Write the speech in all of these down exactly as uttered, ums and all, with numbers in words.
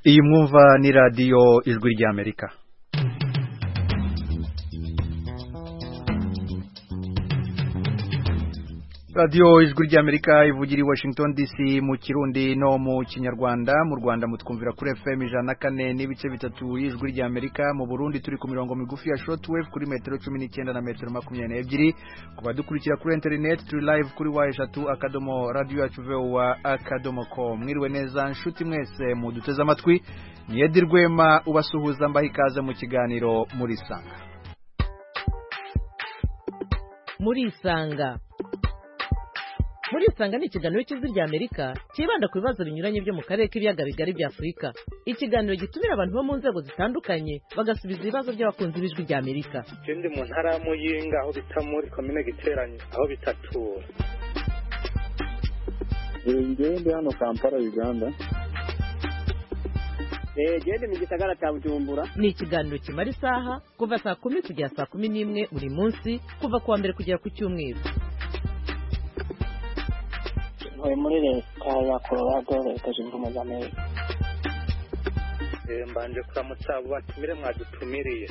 Iyi mwumva ni radio Ijwi ry'Amerika. Radio Ijwi ry'Amerika ivugira i Washington D C mu Kirundi no mu Kinyarwanda. Mu Rwanda mutwumvira kuri F M ijana na kane n'ibice bitatu y'Ijwi ry'Amerika. Mu Burundi turi ku mirongo migufi ya shortwave kuri metero cumi n'icyenda na metero makumyabiri n'ebyiri. Kuba dukurikira kuri internet turi live kuri wa eshatu akadomo radio yacu voa akadomo com. Mwiriwe neza nshuti mwese mu duteze amatwi. Ni Edi Rwema ubasuhuza mbaha ikaze mu kiganiro muri Sanga. Muri Sanga Muri Sanga ni ikiganiro cy'Ijwi ry'Amerika kibanda ku bibazo binyuranye byo mu karere k'ibiyaga bigari bya Afurika. Ikiganiro gitumira abantu bo mu nzego zitandukanye bagasubiza ibibazo by'abakunzi b'Ijwi ry'Amerika. Ikindi mu ntara ya Muyinga aho bita muri komine Giteranye aho bitatura. Ngende hano Kampala Uganda. Eh gende mu gisagara cya Bujumbura. Ni ikiganiro kimara isaha kuva saa kumi kugera saa kumi n'imwe buri munsi kuva kuwa mbere kugera ku cyumweru. Muri leta ya Colorado leta zunze ubumwe za Amerika. Eh mbanje kuramutsa batumire mwadutumiriye.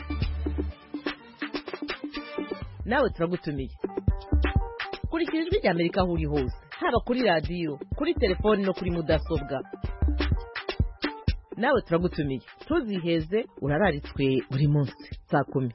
Nawe turagutumiye. Kurikira Ijwi ry'Amerika aho uri hose, haba kuri radio, kuri telefone no kuri mudasobwa. Nawe turagutumiye. Tuziheze urararitswe buri munsi saa kumi.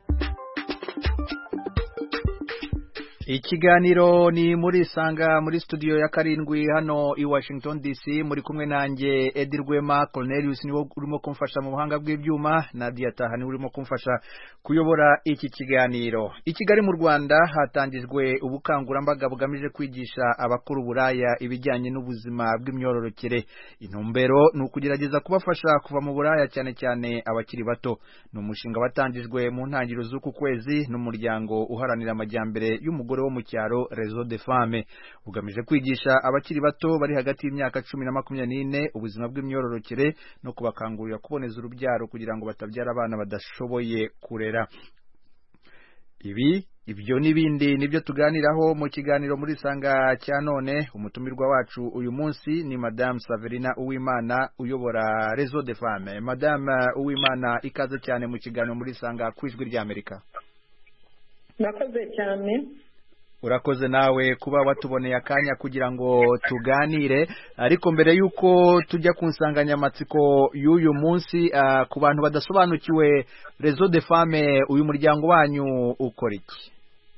Ikiganiro ni muri Sanga muri studio ya karindwi hano i Washington D C. Muri kumwe nanjye Edi Rwema. Cornelius niwo urimo kumfasha mu buhanga bw'ibyuma, Nadia Tahani urimo kumfasha kuyobora iki kiganiro. Ikigali mu Rwanda hatangijwe ubukangurambaga bugamije kwigisha abakuru buraya ibijyanye n'ubuzima bw'imyororokere. Intumbero ni ukugerageza kubafasha kuva mu buraya cyane cyane abakiri bato. Ni umushinga watangijwe mu ntangiriro z'uku kwezi n'umuryango uharanira amajyambere y'umugore wo mu cyaro Réseau des Femmes, ugamije kwigisha abakiri bato bari hagati y'imyaka cumi na makumyabiri n'ine ubuzima bw'imyororokere no kubakangurira kuboneza urubyaro kugira ngo batabyara abana badashoboye kurera. Ibi ibyo nibindi nibyo tuganiraho mu kiganiro muri Sanga cya none. Umutumirwa wacu uyu munsi ni Madame Saverina Uwimana uyobora Réseau des Femmes. Madame Uwimana, ikaze cyane mu kiganiro muri Sanga ku Ijwi ry'Amerika. Nakoze cyane. Urakoze nawe kuba watuboneye akanya kugira ngo tuganire, ariko mbere yuko tujya ku nsanganyamatsiko y'uyu munsi, uh, ku bantu badasobanukiwe Réseau des Femmes uyu muryango wanyu ukora iki?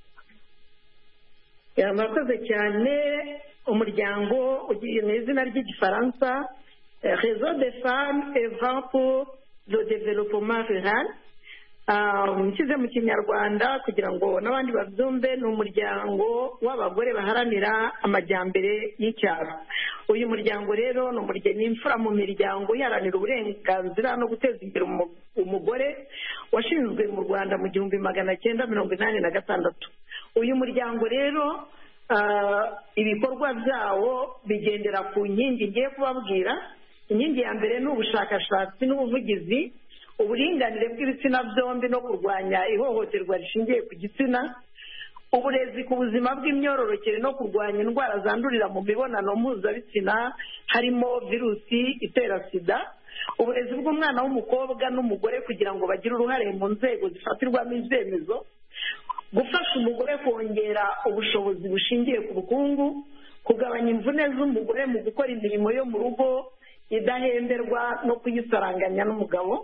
Ya murakoze cyane. Umuryango ugiye n'izina ry'igifaransa Réseau des Femmes œuvrant pour le développement rural. Nshyize mu Kinyarwanda kugira ngo n'abandi babyumve, ni umuryango w'abagore baharanira amajyambere y'icyaro. Uyu muryango rero ni umuryango imfura mu miryango iharanira uburenganzira no guteza imbere umugore, washinzwe mu Rwanda mu gihumbi magana cyenda mirongo inani na gatandatu. Uyu muryango rero ibikorwa byawo bigendera ku nkingi ngiye kubabwira. Inkingi ya mbere ni ubushakashatsi n'ubuvugizi, uburinganire bw'ibitsina byombi no kurwanya ihohoterwa rishingiye ku gitsina, uburezi ku buzima bw'imyororokere no kurwanya indwara zandurira mu mibonano mpuzabitsina harimo virusi itera sida, uburezi bw'umwana w'umukobwa n'umugore kugira ngo bagire uruhare mu nzego zifatirwamo ibyemezo, gufasha umugore kongera ubushobozi bushingiye ku bukungu, kugabanya imvune z'umugore mu gukora imirimo yo mu rugo idahemberwa no kuyisaranganya n'umugabo.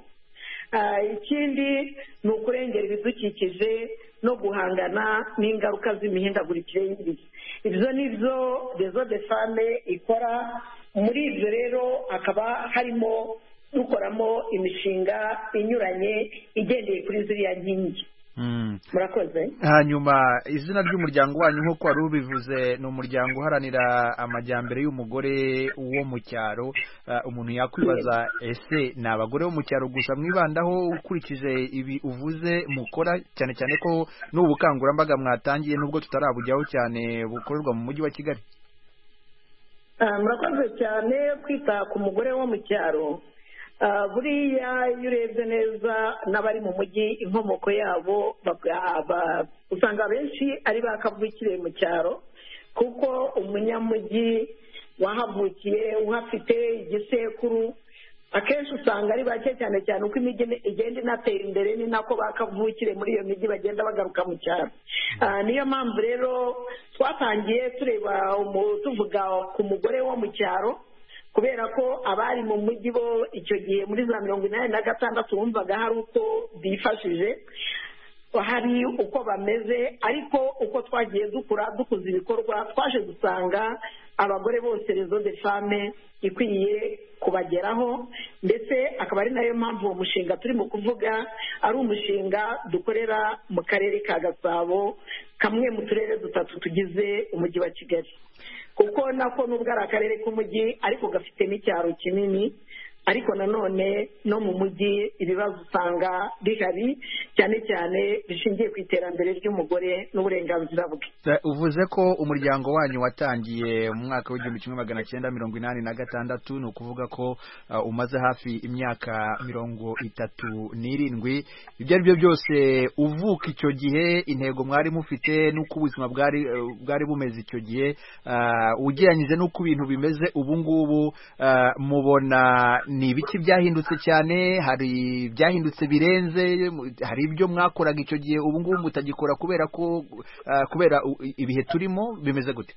Ikindi ni ukurengera ibidukikije no guhangana n'ingaruka z'imihindagurikire y'ibihe. Ibyo ni byo Réseau des Femmes ikora. Muri ibyo rero hakaba harimo dukoramo imishinga inyuranye igendeye kuri ziriya nkingi. Murakoze. Hanyuma izina ry'umuryango wanyu nk'uko wari ubivuze ni umuryango uharanira amajyambere y'umugore wo mu cyaro. Uh, umuntu yakwibaza, ese ni abagore bo mu cyaro gusa mwibandaho ukurikije ibi uvuze mukora, cyane cyane ko n'ubukangurambaga mwatangiye nubwo tutarabujyaho cyane bukorerwa mu mujyi wa Kigali? Uh, murakoze cyane. Kwita ku mugore wo mu cyaro buriya iyo urebye neza n'abari mu mujyi inkomoko yabo usanga benshi ari bakavukire mu cyaro, kuko umunyamujyi wahavukiye uhafite igisekuru akenshi usanga ari bake cyane cyane uko imijyi igenda inatera imbere ni nako bakavukire muri iyo mijyi bagenda bagaruka mu cyaro. Niyo mpamvu rero twatangiye tureba tuvuga ku mugore wo mu cyaro, kubera ko abari mu mujyi bo icyo gihe muri za mirongo inani na gatandatu bumvaga hari uko bifashije, hari uko bameze, ariko uko twagiye dukura dukuza ibikorwa twaje gusanga abagore bose rezo de fame ikwiye kubageraho, ndetse akaba ari nayo mpamvu uwo mushinga turimo kuvuga ari umushinga dukorera mu karere ka Gasabo, kamwe mu turere dutatu tugize umujyi wa Kigali, kuko nako nubwo ari akarere k'umujyi ariko gafite n'icyaro kinini, ariko nanone no mu mujyi ibibazo usanga bihari cyane cyane bishingiye ku iterambere ry'umugore n'uburenganzira bwe. Uvuze ko umuryango wanyu watangiye mu mwaka w'igihumbi kimwe magana cyenda mirongo inani na gatandatu, ni ukuvuga ko uh, umaze hafi imyaka mirongo itatu n'irindwi. Ibyo ari byo byose uvuka icyo gihe intego mwari mufite n'uko ubuzima bwari uh, bwari bumeze icyo gihe, uh, ugereranyije n'uko ibintu bimeze ubu ngubu, uh, mubona ni ibiki byahindutse cyane? Hari byahindutse birenze? Hari ibyo mwakoraga icyo gihe ubu ngubu mutagikora kubera ko uh, kubera ibihe turimo bimeze gute?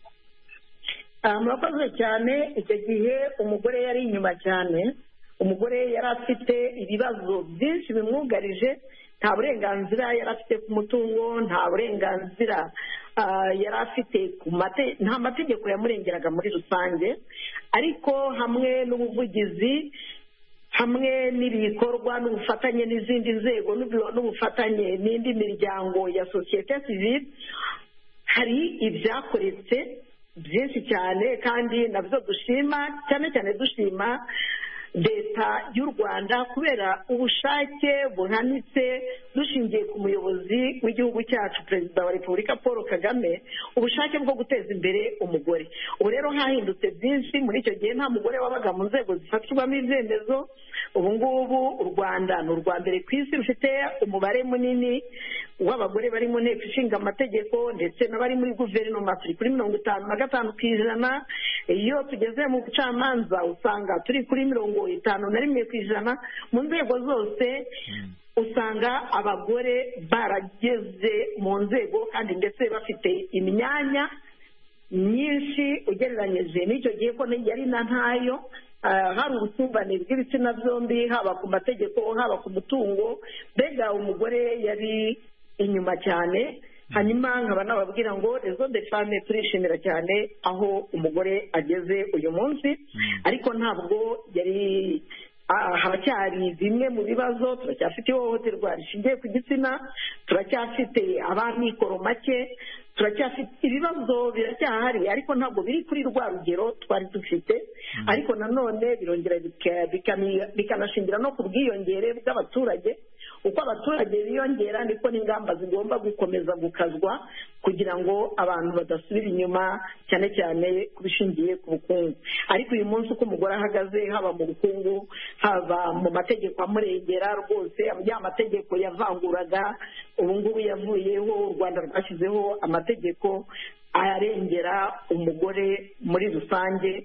Murakoze cyane. Icyo gihe umugore yari inyuma cyane, umugore yari afite ibibazo byinshi bimwugarije, nta burenganzira yari afite ku mutungo, nta burenganzira yari afite ku mate nta mategeko yamurengeraga muri rusange, ariko hamwe n'ubuvugizi, hamwe n'ibikorwa n'ubufatanye n'izindi nzego n'ubufatanye n'indi miryango ya sosiyete sivile, hari ibyakoretse byinshi cyane kandi nabyo dushima, cyane cyane dushima leta y'u Rwanda kubera ubushake buhanitse dushingiye ku muyobozi w'igihugu cyacu perezida wa Repubulika Paul Kagame, ubushake bwo guteza imbere umugore. Ubu rero hahindutse byinshi. Muri icyo gihe nta mugore wabaga mu nzego zifatirwamo ibyemezo. Ubu ngubu u Rwanda ni urwa mbere ku isi rufite umubare munini w'abagore bari mu nteko ishinga amategeko ndetse n'abari muri guverinoma, turi kuri mirongo itanu na gatanu ku ijana. Iyo tugeze mu bucamanza usanga turi kuri mirongo itanu na rimwe ku ijana. Mu nzego zose usanga abagore barageze mu nzego kandi ndetse bafite imyanya myinshi ugereranyije n'icyo gihe ko yari na ntayo. Hari ubusumbane bw'ibitsina byombi, haba ku mategeko haba ku mutungo, mbega umugore yari inyuma cyane. Hanyuma nkaba nababwira ngo rezo de fame turishimira cyane aho umugore ageze uyu munsi, ariko ntabwo yari haracyari bimwe mu bibazo. Turacyafite ihohoterwa rishingiye ku gitsina, turacyafite abamikoro make, turacyafite ibibazo biracyahari, ariko ntabwo biri kuri rwa rugero twari dufite. Ariko nanone birongera bikanashingira no ku bwiyongere bw'abaturage. Uko abaturage biyongera niko n'ingamba zigomba gukomeza gukazwa kugira ngo abantu badasubira inyuma, cyane cyane ku bishingiye ku bukungu. Ariko uyu munsi uko umugore ahagaze, haba mu bukungu haba mu mategeko amurengera, rwose ya mategeko yavanguraga ubu ngubu yavuyeho. U Rwanda rwashyizeho amategeko arengera umugore muri rusange,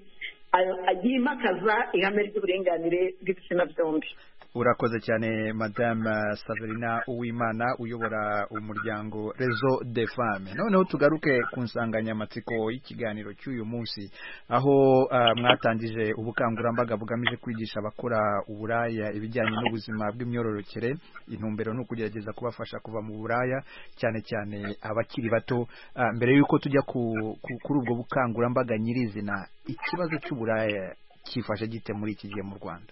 yimakaza ihame ry'uburenganire bw'ibitsina byombi. Urakoze cyane Madame Saverina Uwimana uyobora umuryango Rezo de Femme. Noneho tugaruke ku nsanganyamatsiko y'ikiganiro cy'uyu munsi, aho uh, mwatangije ubukangurambaga bugamije kwigisha abakora uburaya ibijyanye n'ubuzima bw'imyororokere. Intumbero ni ukugerageza kubafasha kuva mu buraya, cyane cyane abakiri bato. Uh, mbere y'uko tujya ku, ku, kuri ubwo bukangurambaga nyirizina, ikibazo cy'uburaya kifashe gite muri iki gihe mu Rwanda?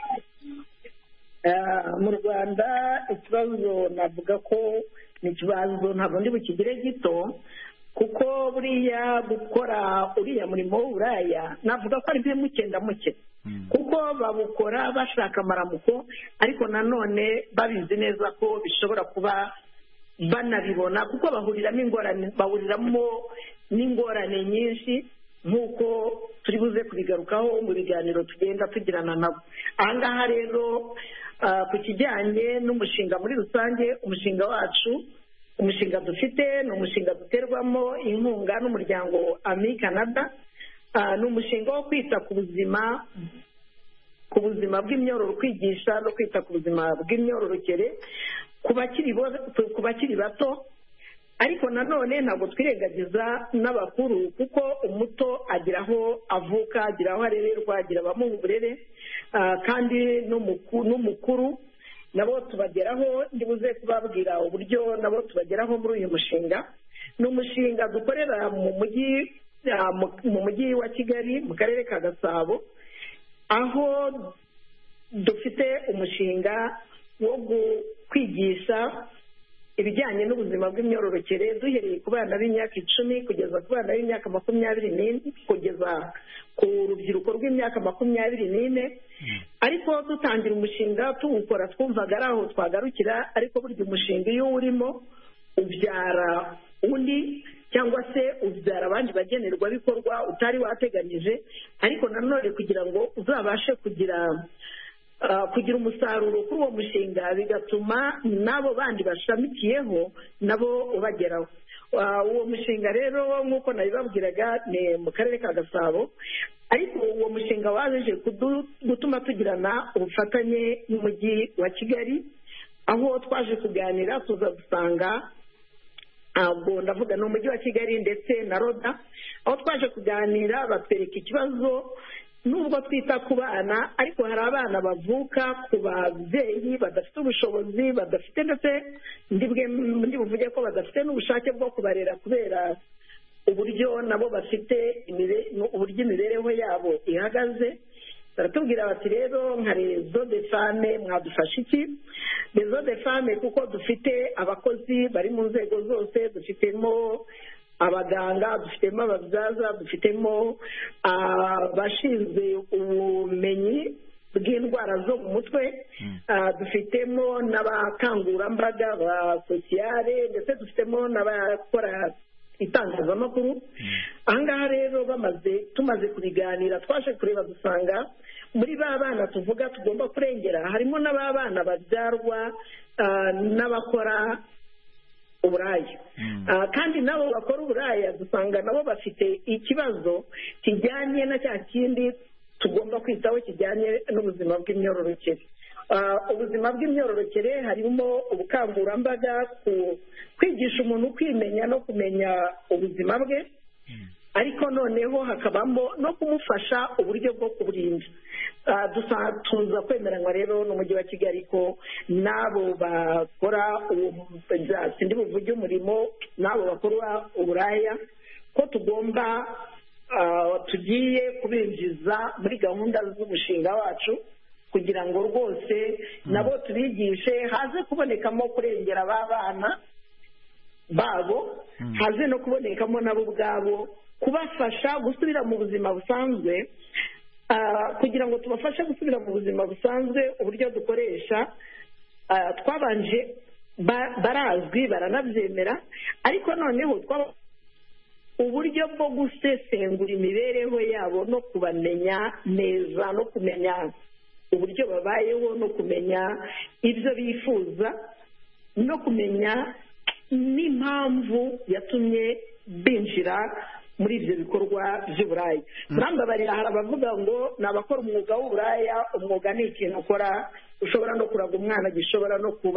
Mu Rwanda ikibazo navuga ko ni ikibazo ntabwo ndi bukigire gito, kuko buriya gukora uriya murimo w'uburaya navuga ko ari mpemuke ndamuke, kuko babukora bashaka amaramuko, ariko nanone babizi neza ko bishobora kuba banabibona, kuko bahuriramo ingorane bahuriramo n'ingorane nyinshi nk'uko turi buze kubigarukaho mu biganiro tugenda tugirana nabo. Aha ngaha rero ku kijyanye n'umushinga muri rusange, umushinga wacu umushinga dufite ni umushinga duterwamo inkunga n'umuryango Ami Canada. Ni umushinga wo kwita ku buzima ku buzima bw'imyororo, kwigisha no kwita ku buzima bw'imyororokere ku bakiri bato. Ariko nanone ntabwo twirengagiza n'abakuru, kuko umuto agira aho avuka, agira aho arererwa, agira abamuha uburere, kandi n'umukuru nabo tubageraho. ndibuze kubabwira uburyo nabo tubageraho muri uyu mushinga. ni umushinga dukorera mu mujyi mu mujyi wa Kigali mu karere ka Gasabo, aho dufite umushinga wo kwigisha ibijyanye n'ubuzima bw'imyororokere duhereye ku bana b'imyaka icumi kugeza ku bana b'imyaka makumyabiri n'ine kugeza ku rubyiruko rw'imyaka makumyabiri n'ine. Ariko dutangira umushinga tuwukora twumvaga ari aho twagarukira, ariko burya umushinga iyo urimo ubyara undi cyangwa se ubyara abandi bagenerwabikorwa utari wateganyije. Ariko nanone kugira ngo uzabashe kugira kugira umusaruro kuri uwo mushinga, bigatuma n'abo bandi bashamikiyeho nabo ubageraho. Uwo mushinga rero nk'uko nabibabwiraga ni mu karere ka Gasabo, ariko uwo mushinga waje gutuma tugirana ubufatanye n'umujyi wa Kigali, aho twaje kuganira tuza gusanga ntabwo ndavuga ni umujyi wa Kigali ndetse na roda, aho twaje kuganira batwereka ikibazo. Nubwo twita ku bana, ariko hari abana bavuka ku babyeyi badafite ubushobozi, badafite ndetse ndi buvuge ko badafite n'ubushake bwo kubarera kubera uburyo nabo bafite uburyo imibereho yabo ihagaze. baratubwira bati rero nka rezo de fame mwadufasha iki? Rezo de fame kuko dufite abakozi bari mu nzego zose, dufitemo abaganga, dufitemo ababyaza, dufitemo abashinzwe ubumenyi bw'indwara zo mu mutwe, dufitemo n'abakangurambaga ba sosiyale, ndetse dufitemo n'abakora itangazamakuru. Ahangaha rero bamaze tumaze kubiganira twaje kureba dusanga muri ba bana tuvuga tugomba kurengera harimo n'aba bana babyarwa n'abakora uburaya, kandi nabo bakora uburaya dusanga nabo bafite ikibazo kijyanye na cya kindi tugomba kwitaho kijyanye n'ubuzima bw'imyororokere. Ubuzima bw'imyororokere harimo ubukangurambaga, kwigisha umuntu kwimenya no kumenya ubuzima bwe, ariko noneho hakabamo no kumufasha uburyo bwo kuburinda. Tuza kwemeranywa rero n'umujyi wa Kigali ko n'abo bakora sindi buvuge umurimo, n'abo bakora uburaya ko tugomba tugiye kubinjiza muri gahunda z'umushinga wacu, kugira ngo rwose nabo tubigishe, haze kubonekamo kurengera aba bana babo, haze no kubonekamo nabo ubwabo kubafasha gusubira mu buzima busanzwe. Kugira ngo tubafashe gusubira mu buzima busanzwe, uburyo dukoresha twabanje barazwi baranabyemera, ariko noneho uburyo bwo gusesengura imibereho yabo no kubamenya neza, no kumenya uburyo babayeho, no kumenya ibyo bifuza, no kumenya n'impamvu yatumye binjira muri ibyo bikorwa by'uburaya. Murambabarira, hari abavuga ngo ni abakora umwuga w'uburaya. Umwuga ni ikintu ukora ushobora no kuraga umwana, gishobora no kuba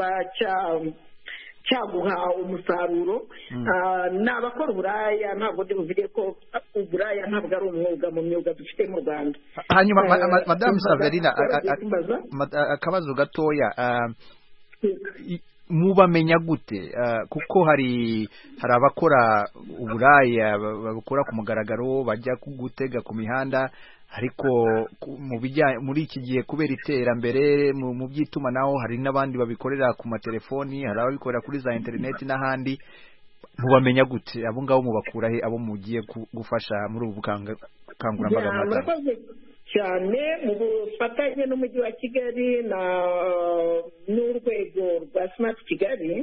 cyaguha umusaruro. Ni abakora uburaya, ntabwo ndi buvuge ko uburaya ntabwo ari umwuga mu myuga dufite mu Rwanda. Hanyuma Madamu Saverina, akabazo gatoya, mubamenya gute? Kuko hari hari abakora uburaya babukora ku mugaragaro, bajya gutega ku mihanda, ariko mu bijyanye muri iki gihe kubera iterambere mu by'itumanaho hari n'abandi babikorera ku matelefoni, hari ababikorera kuri za interineti n'ahandi. Mubamenya gute? Abo ngabo mubakura he, abo mugiye gufasha muri ubu bukangurambaga mwatanze? Cyane mu bufatanye n'umujyi wa Kigali na n'urwego rwa Smart Kigali,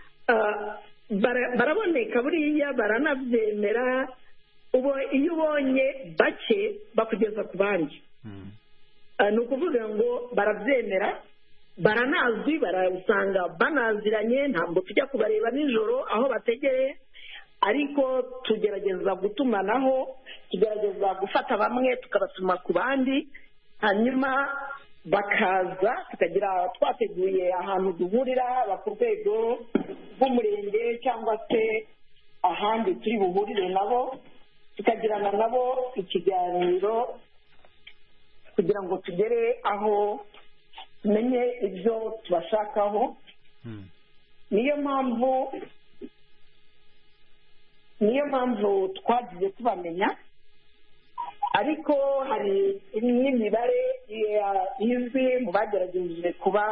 baraboneka buriya, baranabyemera. Ubu iyo ubonye bake bakugeza ku bandi, ni ukuvuga ngo barabyemera, baranazwi, barasanga banaziranye. Ntabwo tujya kubareba nijoro aho bategereye, ariko tugerageza gutumanaho, tugerageza gufata bamwe tukabatuma ku bandi, hanyuma bakaza tukagira twateguye ahantu duhurira haba ku rwego rw'umurenge cyangwa se ahandi turi buhurire nabo tukagirana nabo ikiganiro kugira ngo tugere aho tumenye ibyo tubashakaho. niyo mpamvu niyo mpamvu twagiye tubamenya, ariko hari n'imibare izwi mu bagerageje kuba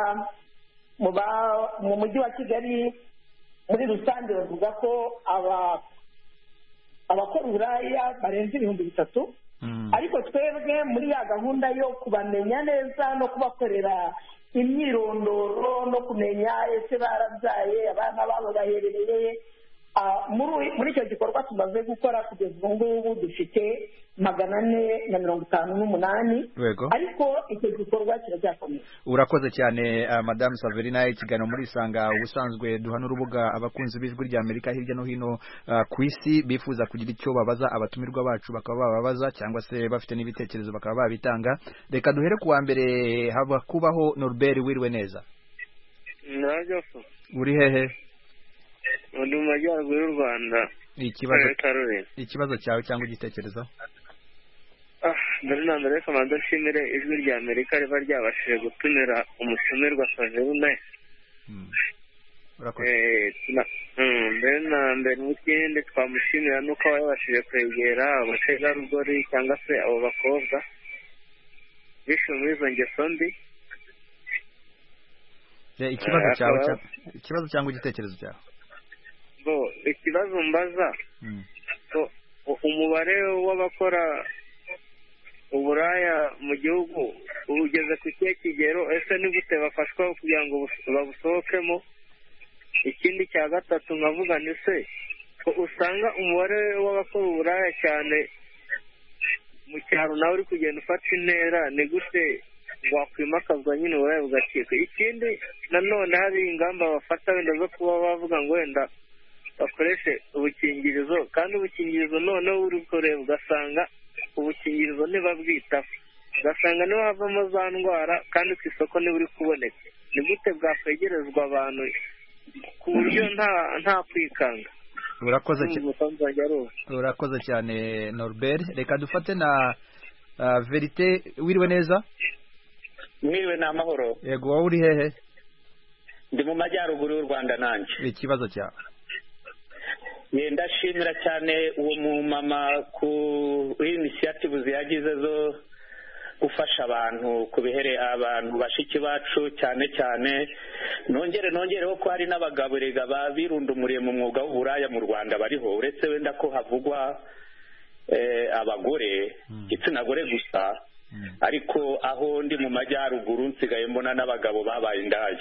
mu mujyi wa Kigali muri rusange bavuga ko abakora uburaya barenze ibihumbi bitatu, ariko twebwe muri ya gahunda yo kubamenya neza no kubakorera imyirondoro no kumenya ese barabyaye abana babo baherereye, muri icyo gikorwa tumaze gukora kugeza ubu ngubu dufite magana ane na mirongo itanu n'umunani, ariko icyo gikorwa kiracyakomeye. Urakoze cyane Madame Saverina. Ikiganiro muri Isanga ubusanzwe duha n'urubuga abakunzi b'ijwi rya Amerika hirya no hino ku isi bifuza kugira icyo babaza abatumirwa bacu bakaba bababaza cyangwa se bafite n'ibitekerezo bakaba babitanga. Reka duhere kuwa mbere haba kubaho Norbert. Wiriwe neza? Narajofu. Uri hehe? Ndi mu majyaruguru y'u Rwanda. Ikibazo ikibazo cyawe cyangwa igitekerezo? Ah, mbere na mbere kamanza nshimire ijwi rya Amerika riba ryabashije gutumira umutumirwa Saverina. Urakoze. Mbere na mbere n'ikindi twamushimira nuko yabashije kwegera abategarugori cyangwa se abo bakobwa bishe muri izo ngeso mbi. Ikibazo cyawe ikibazo cyangwa igitekerezo cyawe? Bo ikibazo mbaza so umubare w'abakora uburaya mu gihugu ugeze ku kihe kigero, ese ni gute bafashwa kugira ngo babusohokemo? Ikindi cya gatatu nkavuga ni se ko usanga umubare w'abakora uburaya cyane mu cyaro nawe uri kugenda ufata intera, ni gute wakwimakazwa nyine uburaya bugacika? Ikindi nanone hari ingamba bafata wenda zo kuba bavuga ngo wenda bakoreshe ubukingirizo, kandi ubukingirizo noneho uri kureba ugasanga ubukingirizo ntibabwitaho, ugasanga niho havamo za ndwara kandi ku isoko niba uri kuboneka. Ni gute bwakwegerezwa abantu ku buryo nta nta kwikanga? Urakoze cyane. Urakoze cyane Norbert. Reka dufate na Verite. Wiriwe neza? Mwiriwe na amahoro. Yego, wowe uri hehe? Ndi mu majyaruguru y'u Rwanda nanjye. Ikibazo cyawe? Ndashimira cyane uwo mu mama ku initiative yagize zo gufasha abantu kubihere abantu bashiki bacu cyane cyane. Nongere nongereho ko hari n'abagaburega babirundumuriye mu mwuga w'uburaya mu Rwanda bariho, uretse wenda ko havugwa abagore igitsina gore gusa, ariko aho ndi mu majyaruguru nsigaye mbona n'abagabo babaye indaya.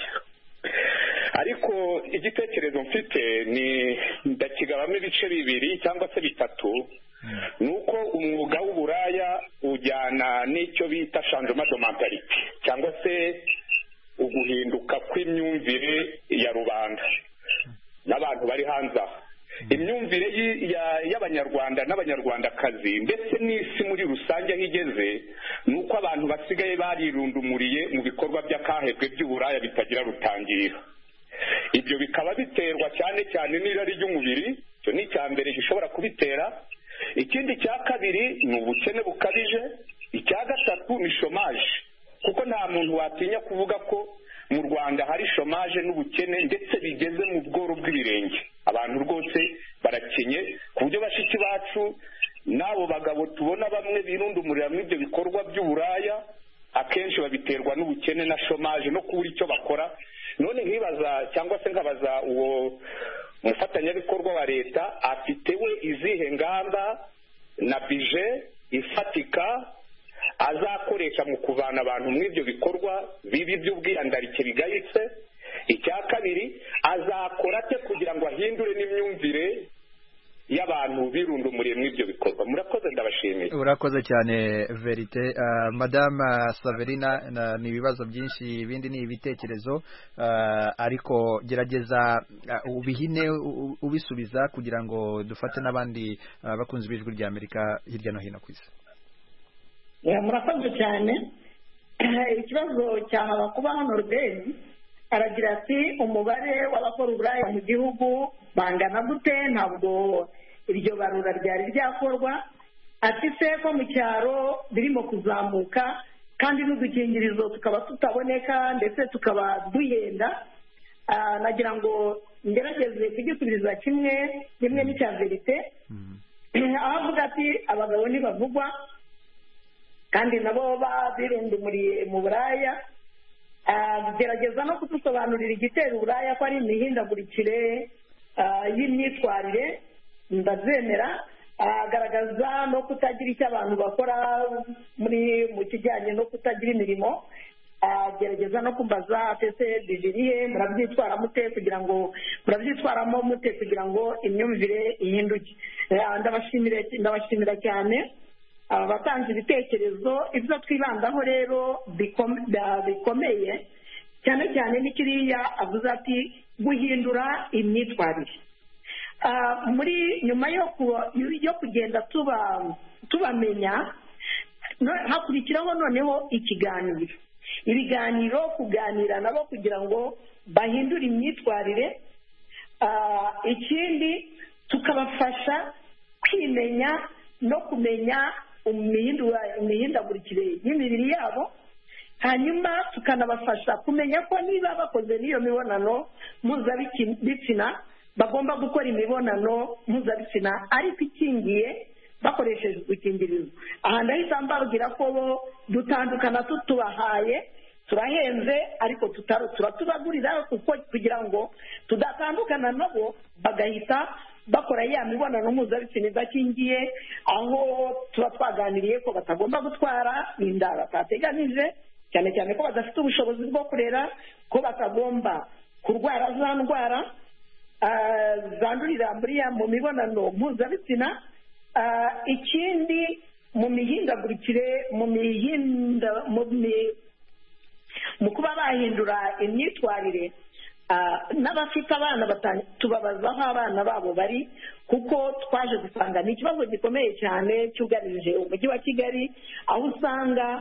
Ariko igitekerezo mfite ni ndakigabamo ibice bibiri cyangwa se bitatu. Nuko umwuga w'uburaya ujyana n'icyo bita changement de mentalité cyangwa se uguhinduka kw'imyumvire ya rubanda n'abantu bari hanze aha. Imyumvire y'abanyarwanda n'abanyarwandakazi ndetse n'isi muri rusange aho igeze nuko abantu basigaye barirundumuriye mu bikorwa by'akahebwe by'uburaya bitagira rutangira. Ibyo bikaba biterwa cyane cyane n'irari ry'umubiri, cyo ni icya mbere gishobora kubitera. Ikindi cya kabiri ni ubukene bukabije. Icya gatatu ni chômage, kuko nta muntu watinya kuvuga ko mu Rwanda hari chômage n'ubukene ndetse bigeze mu bworo bw'ibirenge. Abantu rwose barakenye ku buryo bashiki bacu n'abo bagabo tubona bamwe birundumurira muri ibyo bikorwa by'uburaya akenshi babiterwa n'ubukene na chômage no kubura icyo bakora. None nkibaza cyangwa se nkabaza uwo umufatanyabikorwa wa leta afite we izihe ngamba na bije ifatika azakoresha mu kuvana abantu muri ibyo bikorwa bibi by'ubwiyandarike bigayitse? Icya kabiri, azakora ate kugira ngo ahindure n'imyumvire y'abantu birundumuriye muri ibyo bikorwa? Murakoze, ndabashimiye. Urakoze cyane Verite. uh, Madame Saverina, ni ibibazo byinshi, ibindi ni ibitekerezo, uh, ariko gerageza uh, ubihine ubisubiza kugira ngo dufate n'abandi uh, bakunzi b'ijwi rya Amerika hirya no hino ku isi. Murakoze cyane. ikibazo cya Habakubaho Norbert aragira ati umubare w'abakora uburaya mu gihugu bangana gute, ntabwo iryo barura ryari ryakorwa. Ati se ko mu cyaro birimo kuzamuka kandi n'udukingirizo tukaba tutaboneka ndetse tukaba duhenda. Nagira ngo ngerageze kugisubiza kimwe kimwe n'icya verite, aho avuga ati abagabo ntibavugwa kandi nabo birundumuriye mu buraya. Gerageza no kudusobanurira igitera uburaya ko ari imihindagurikire y'imyitwarire, ndazemera. Agaragaza no kutagira icyo abantu bakora muri mu kijyanye no kutagira imirimo. Gerageza no kumbaza ese bibiriye murabyitwara mute kugira ngo murabyitwaramo mute kugira ngo imyumvire ihinduke. Ndabashimira ndabashimira cyane abatanze ibitekerezo. Ibyo twibandaho rero bikomeye cyane cyane n'ikiriya avuze ati guhindura imyitwarire. Muri nyuma yo kugenda tubamenya hakurikiraho noneho ikiganiro ibiganiro kuganira nabo kugira ngo bahindure imyitwarire. Ikindi tukabafasha kwimenya no kumenya imihindagurikire y'imibiri yabo, hanyuma tukanabafasha kumenya ko niba bakoze n'iyo mibonano mpuzabitsina bagomba gukora imibonano mpuzabitsina ariko ikingiye bakoresheje udukingirizo. Aha ndahita mbabwira ko bo dutandukana tutubahaye, turahenze ariko turatubagurira kuko kugira ngo tudatandukana nabo bagahita bakora ya mibonano mpuzabitsina idakingiye, aho tuba twaganiriye ko batagomba gutwara inda batateganije, cyane cyane ko badafite ubushobozi bwo kurera, ko batagomba kurwara za ndwara zandurira muri ya mu mibonano mpuzabitsina. Ikindi mu mihindagurikire mu mihinda mu kuba bahindura imyitwarire, n'abafite abana tubabaza aho abana babo bari, kuko twaje gusanga ni ikibazo gikomeye cyane cyugarije umujyi wa Kigali, aho usanga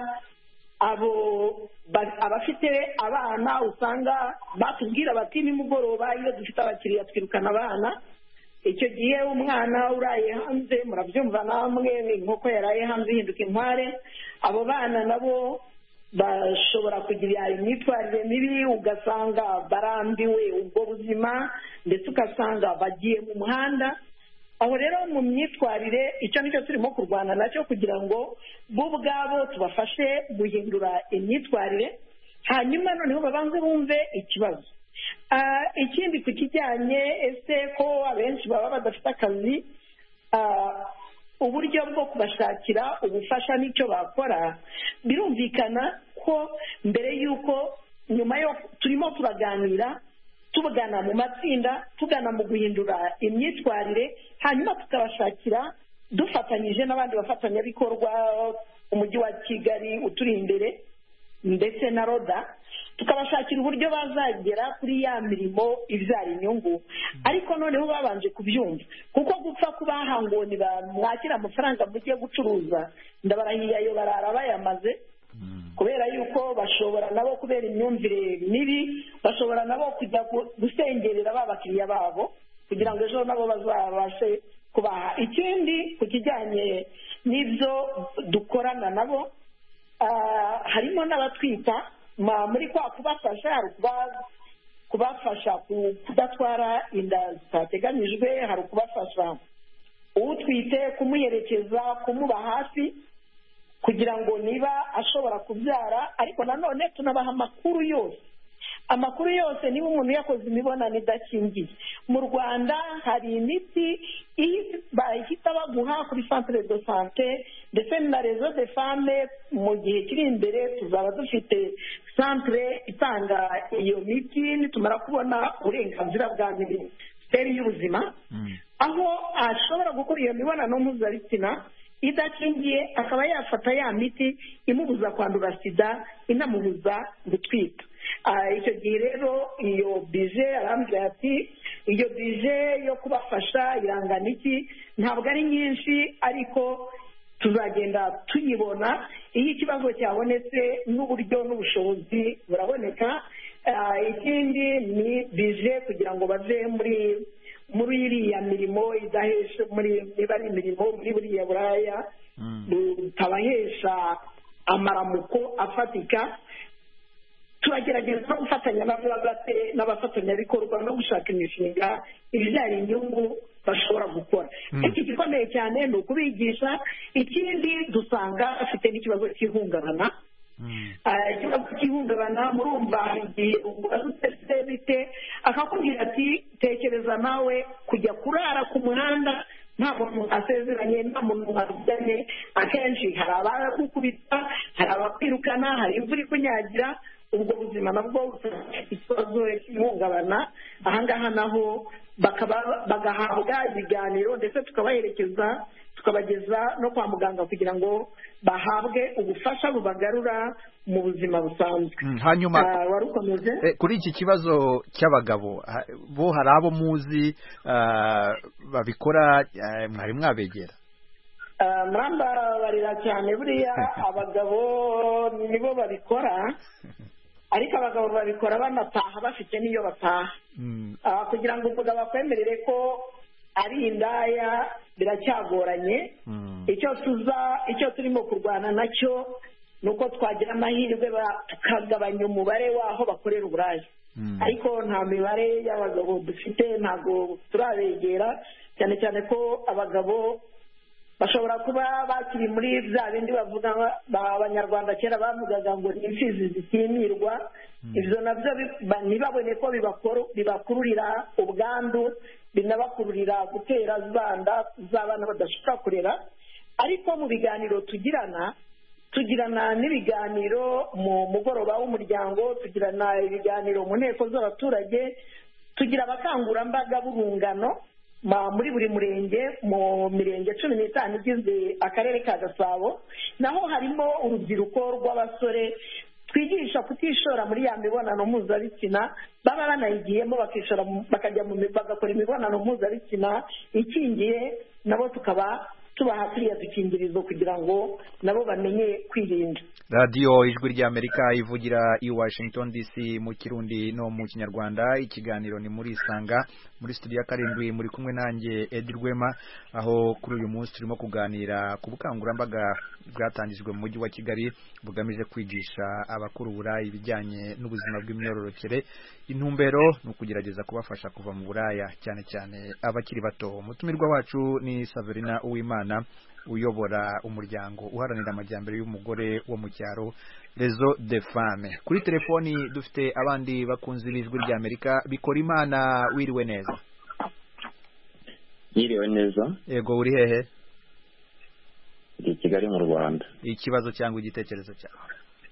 abo abafite abana usanga batubwira bati nimugoroba iyo dufite abakiriya twirukana abana. Icyo gihe umwana uraye hanze murabyumva namwe, ni nk'uko yaraye hanze ihinduka inkware. Abo bana nabo bashobora kugira imyitwarire mibi, ugasanga barambiwe ubwo buzima ndetse ugasanga bagiye mu muhanda. Aho rero mu myitwarire icyo nicyo turimo kurwana nacyo kugira ngo bo ubwabo tubafashe guhindura imyitwarire, hanyuma noneho babanze bumve ikibazo. Ikindi ku kijyanye ese ko abenshi baba badafite akazi, uburyo bwo kubashakira ubufasha n'icyo bakora, birumvikana ko mbere y'uko nyuma yo turimo turaganira tugana mu matsinda tugana mu guhindura imyitwarire, hanyuma tukabashakira dufatanyije n'abandi bafatanyabikorwa, umujyi wa Kigali uturi imbere ndetse na roda, tukabashakira uburyo bazagera kuri ya mirimo ibyara inyungu, ariko noneho babanje kubyumva, kuko gupfa kubaha ngo mwakira amafaranga mugiye gucuruza ndabarahiye ayo barara bayamaze, kubera yuko bashobora nabo kubera imyumvire mibi bashobora nabo kujya gusengerera ba bakiriya babo kugira ngo ejo nabo bazabashe kubaha. Ikindi ku kijyanye n'ibyo dukorana nabo, harimo n'abatwita muri kwa kubafasha, hari kubafasha kudatwara inda zitateganyijwe, hari kubafasha utwite kumuherekeza kumuba hafi kugira ngo niba ashobora kubyara, ariko nanone tunabaha amakuru yose amakuru yose niba umuntu yakoze imibonano idakingiye. Mu Rwanda hari imiti bahita baguha kuri centre de santé ndetse na réseau de femmes. Mu gihe kiri imbere tuzaba dufite centre itanga iyo miti nitumara kubona uburenganzira bwa minisiteri y'ubuzima, aho ashobora gukora iyo mibonano mpuzabitsina idakingiye, akaba yafata ya miti imubuza kwandura sida, inamubuza gutwita. Icyo gihe rero iyo bije arambwira ati iyo bije yo kubafasha irangana iki, ntabwo ari nyinshi ariko tuzagenda tuyibona. Iyo ikibazo cyabonetse n'uburyo n'ubushobozi buraboneka. Ikindi ni bije kugira ngo bave muri muri iriya mirimo idahesha, muri niba ari imirimo muri buriya buraya butabahesha amaramuko afatika. Turagerageza gufatanya n'abafatanyabikorwa no gushaka imishinga ibyara inyungu bashobora gukora. Iki gikomeye cyane ni ukubigisha. Ikindi dusanga afite n'ikibazo cy'ihungabana. Ikibazo cy'ihungabana murumva igihe umuntu bite akakubwira ati tekereza nawe kujya kurara ku muhanda nta muntu asezeranye, nta muntu wabijyanye. Akenshi hari abagukubita, hari abakwirukana, hari imvura ikunyagira. Ubwo buzima nabwo ikibazo cy'ihungabana. Ahangaha naho bagahabwa ibiganiro ndetse tukabaherekeza tukabageza no kwa muganga kugira ngo bahabwe ubufasha bubagarura mu buzima busanzwe. Hanyuma warukomeje kuri iki kibazo cy'abagabo bo hari abo muzi babikora, mwari mwabegera? Murambabarira cyane, buriya abagabo nibo babikora, ariko abagabo babikora banataha bafite n'iyo bataha. Kugira ngo umugabo akwemerere ko ari indaya biracyagoranye. Icyo tuza icyo turimo kurwana nacyo nuko twagira amahirwe tukagabanya umubare w'aho bakorera uburaya. Ariko nta mibare y'abagabo dufite, ntabwo turabegera, cyane cyane ko abagabo bashobora kuba bakiri muri bya bindi bavuga abanyarwanda kera bavugaga ngo ni imfizi zitimirwa. Ibyo nabyo ntibabone ko bibakururira ubwandu, binabakururira gutera zibanda z'abana badashobora kurera. Ariko mu biganiro tugirana tugirana n'ibiganiro mu mugoroba w'umuryango, tugirana ibiganiro mu nteko z'abaturage, tugira abakangurambaga b'urungano muri buri murenge, mu mirenge cumi n'itanu igize akarere ka Gasabo. Naho harimo urubyiruko rw'abasore twigisha kutishora muri ya mibonano mpuzabitsina, baba banayigiyemo bakishora bakajya mu bagakora imibonano mpuzabitsina ikingiye, nabo tukaba tubaha turiya dukingirizo kugira ngo nabo bamenye kwirinda. Radio Ijwi ry'Amerika ivugira i Washington D C mu Kirundi no mu Kinyarwanda. Ikiganiro ni muri Isanga, muri studio ya karindwi muri kumwe nanjye Edi Rwema, aho kuri uyu munsi turimo kuganira ku bukangurambaga bwatangijwe mu mujyi wa Kigali bugamije kwigisha abakuru buraya ibijyanye n'ubuzima bw'imyororokere. Intumbero ni ukugerageza kubafasha kuva mu buraya, cyane cyane abakiri bato. Umutumirwa wacu ni Saverina Uwimana, uyobora umuryango uharanira amajyambere y'umugore wo mu cyaro Réseau des Femmes. Kuri telefoni dufite abandi bakunzi b'Ijwi ry'Amerika. Bikora Imana, wiriwe neza? Yiriwe neza. Yego, uri hehe? Ndi Kigali mu Rwanda. Ikibazo cyangwa igitekerezo cyawe?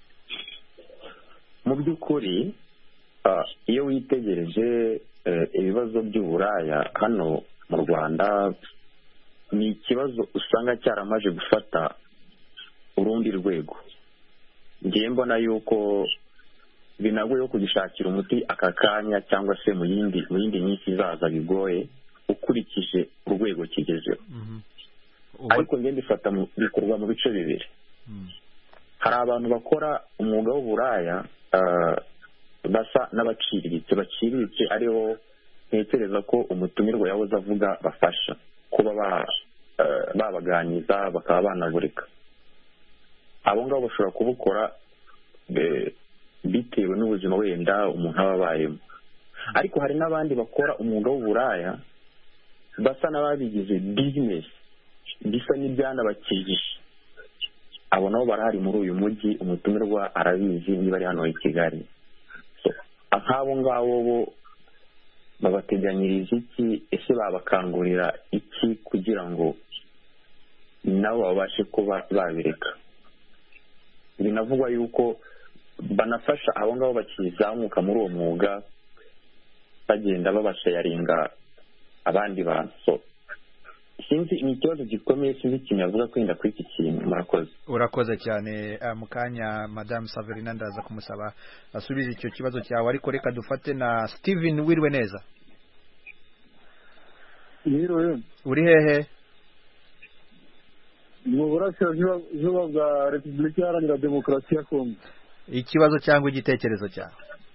Mu by'ukuri iyo witegereje ibibazo by'uburaya hano mu Rwanda, ni ikibazo usanga cyaramaje gufata urundi rwego. Ngiye mbona yuko binagoye kugishakira umuti aka kanya cyangwa se mu yindi mu yindi minsi izaza bigoye ukurikije urwego kigezeho. Ariko ngiye mbifata bikorwa mu bice bibiri. Hari abantu bakora umwuga w'uburaya basa n'abaciriritse baciriritse ariho ntekereza ko umutumirwa yahoze avuga bafasha kuba babaganiza bakaba banagurika. Abo ngabo bashobora kubukora bitewe n'ubuzima wenda umuntu aba abayemo. Ariko hari n'abandi bakora umwuga w'uburaya basa n'ababigize bizinesi, bisa n'ibyanabakijije. Abo nabo barahari muri uyu mujyi, umutumirwa arabizi niba ari hano i Kigali. Nk'abo ngabo bo babateganyiriza iki? Ese babakangurira iki kugira ngo nabo babashe kuba babireka? Binavugwa yuko banafasha abo ngabo bakizamuka muri uwo mwuga, bagenda babashayaringa abandi bantu. So sinzi, ni ikibazo gikomeye, sinzi ikintu yavuga kwenda kuri iki kintu. Murakoze. Urakoze cyane. mu kanya Madame Saverina ndaza kumusaba asubize icyo kibazo cyawe, ariko reka dufate na Steven. Wiriwe neza? Yiriwe. Uri hehe? mu burasirazuba bwa Repubulika Iharanira Demokarasi ya Kongo. Ikibazo cyangwa igitekerezo cyawe?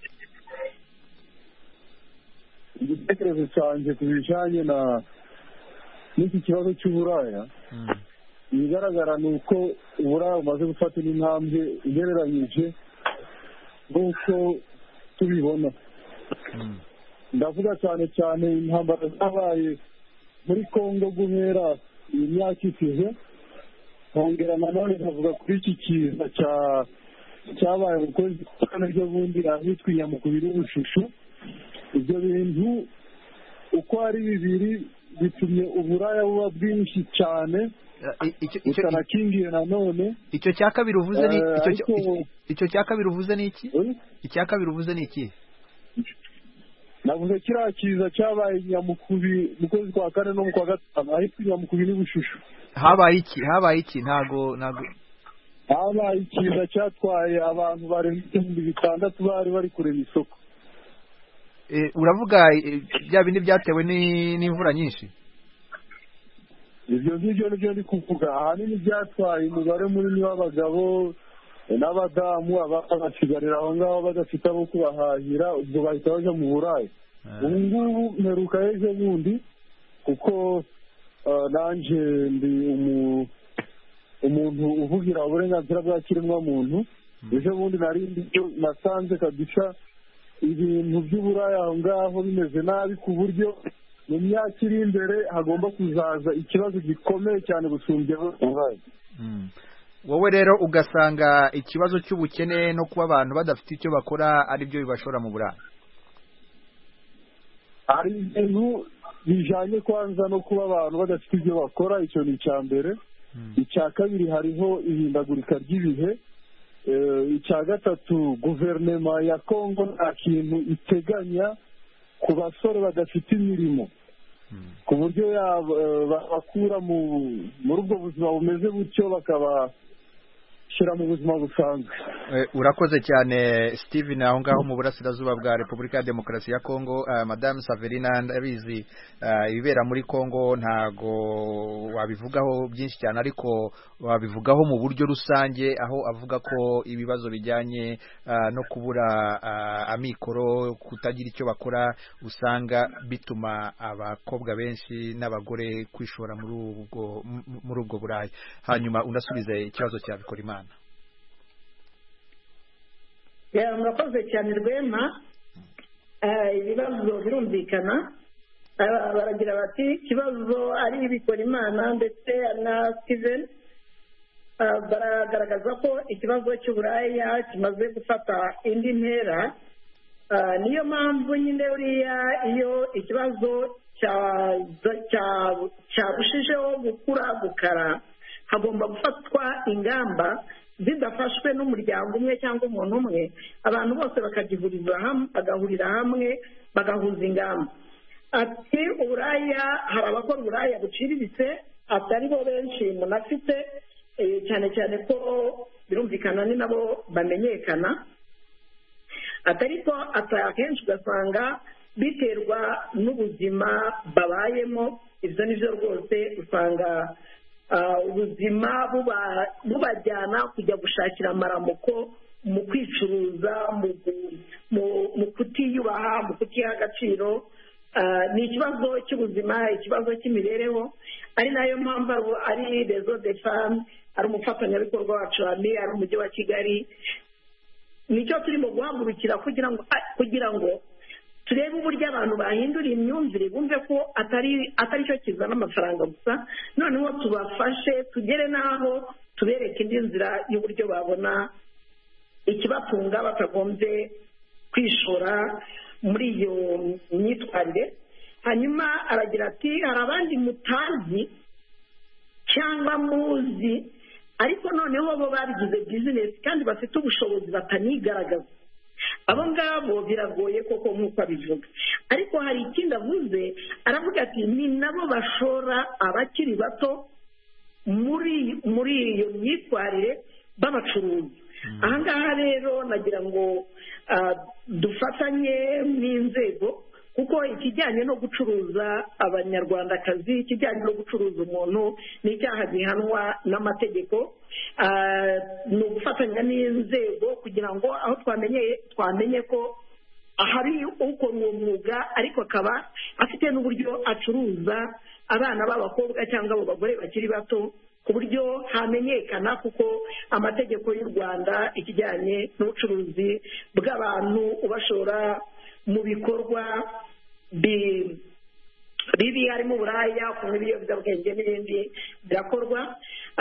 Igitekerezo cyanjye ku bijyanye na n'iki kibazo cy'uburaya, ibigaragara ni uko uburaya bumaze gufata intambwe ugereranyije nk'uko tubibona. Ndavuga cyane cyane intambara zabaye muri Kongo guhera imyaka ishize, hongera nanone ndavuga kuri iki kiza cyabaye mu kwezi kwa kane ry'ubundi ahitwa Nyamukubiri n'Ubushushu. Ibyo bintu uko ari bibiri bitumye uburaya buba bwinshi cyane butanakingiye nanone. Icyo cya kabiri uvuze ni icyo cya kabiri uvuze ni iki? Icya kabiri uvuze ni iki? Navuze kiriya kiza cyabaye Nyamukubiri mu kwezi kwa kane no mu kwa gatanu ahitwa Nyamukubiri n'Ubushushu. Habaye iki? Habaye iki? Ntago ntago habaye ikiza cyatwaye abantu barenga ibihumbi bitandatu bari bari kurema isoko. Uravuga bya bindi byatewe n'imvura nyinshi? Ibyo ngibyo nibyo ndi kuvuga. Ahanini byatwaye umubare munini w'abagabo n'abadamu abasigarira aho ngaho badafite abo kubahahira, ubwo bahita bajya mu buraya. Ubu ngubu mperuka ejo bundi kuko nanjye ndi umuntu uvugira uburenganzira bwa kiremwamuntu. Ejo bundi narindi nasanze kabisa ibintu by'uburaya aho ngaho bimeze nabi ku buryo mu myaka iri imbere hagomba kuzaza ikibazo gikomeye cyane gusumbya uburaya. Wowe rero ugasanga ikibazo cy'ubukene no kuba abantu badafite icyo bakora ari byo bibashora mu buraya? Hari ibintu bijanye kwanza no kuba abantu badafite ibyo bakora, icyo ni icya mbere. Icya kabiri hariho ihindagurika ry'ibihe. Icya gatatu guverinoma ya Kongo nta kintu iteganya ku basore badafite imirimo, ku buryo bakura muri ubwo buzima bumeze butyo bakabashyira mu buzima busanzwe. Urakoze cyane Steven aho ngaho mu burasirazuba bwa Repubulika ya Demokarasi ya Kongo. Madame Saverina, ndabizi ibibera muri Kongo ntago wabivugaho byinshi cyane, ariko wabivugaho mu buryo rusange, aho avuga ko ibibazo bijyanye no kubura amikoro, kutagira icyo bakora, usanga bituma abakobwa benshi n'abagore kwishora muri ubwo muri ubwo burayi. Hanyuma unasubize ikibazo cya Bikorimana. Murakoze cyane Rwema. Ibibazo birumvikana, baragira bati ikibazo ari Bikorimana ndetse na Steven baragaragaza ko ikibazo cy'uburaya kimaze gufata indi ntera. Niyo mpamvu nyine uriya iyo ikibazo cyarushijeho gukura gukara, hagomba gufatwa ingamba zidafashwe n'umuryango umwe cyangwa umuntu umwe, abantu bose bakagihuriza hamwe, bagahurira hamwe bagahuza ingamba. Ati uburaya, hari abakora uburaya buciriritse atari bo benshi munafite, cyane cyane ko birumvikana ni nabo bamenyekana, atari ko akenshi ugasanga biterwa n'ubuzima babayemo. Ibyo ni byo rwose usanga ubuzima bubajyana kujya gushakira amaramuko mu kwicuruza, mu kutiyubaha, mu kutiha agaciro. Ni ikibazo cy'ubuzima, ikibazo cy'imibereho, ari nayo mpamvu ari rezo de femme, ari umufatanyabikorwa wacu ari umujyi wa Kigali, nicyo turimo guhagurukira kugira ngo kugira ngo turebe uburyo abantu bahindura imyumvire, bumve ko atari atari cyo kizana amafaranga gusa, noneho tubafashe tugere n'aho tubereke indi nzira y'uburyo babona ikibatunga batagombye kwishora muri iyo myitwarire. Hanyuma aragira ati hari abandi mutazi cyangwa muzi, ariko noneho bo babigize bizinesi kandi bafite ubushobozi batanigaragaza. Abo ngabo biragoye koko nk'uko abivuga, ariko hari ikindi avuze, aravuga ati ni nabo bashora abakiri bato muri muri iyo myitwarire b'abacuruzi. Aha ngaha rero nagira ngo dufatanye n'inzego kuko ikijyanye no gucuruza abanyarwandakazi, ikijyanye no gucuruza umuntu ni icyaha gihanwa n'amategeko. Ni ugufatanya n'inzego kugira ngo aho twamenye twamenye ko ahari ukora uwo mwuga ariko akaba afite n'uburyo acuruza abana b'abakobwa cyangwa abo bagore bakiri bato, ku buryo hamenyekana, kuko amategeko y'u Rwanda ikijyanye n'ubucuruzi bw'abantu ubashora mu bikorwa bibi harimo uburaya, kunywa ibiyobyabwenge n'ibindi birakorwa.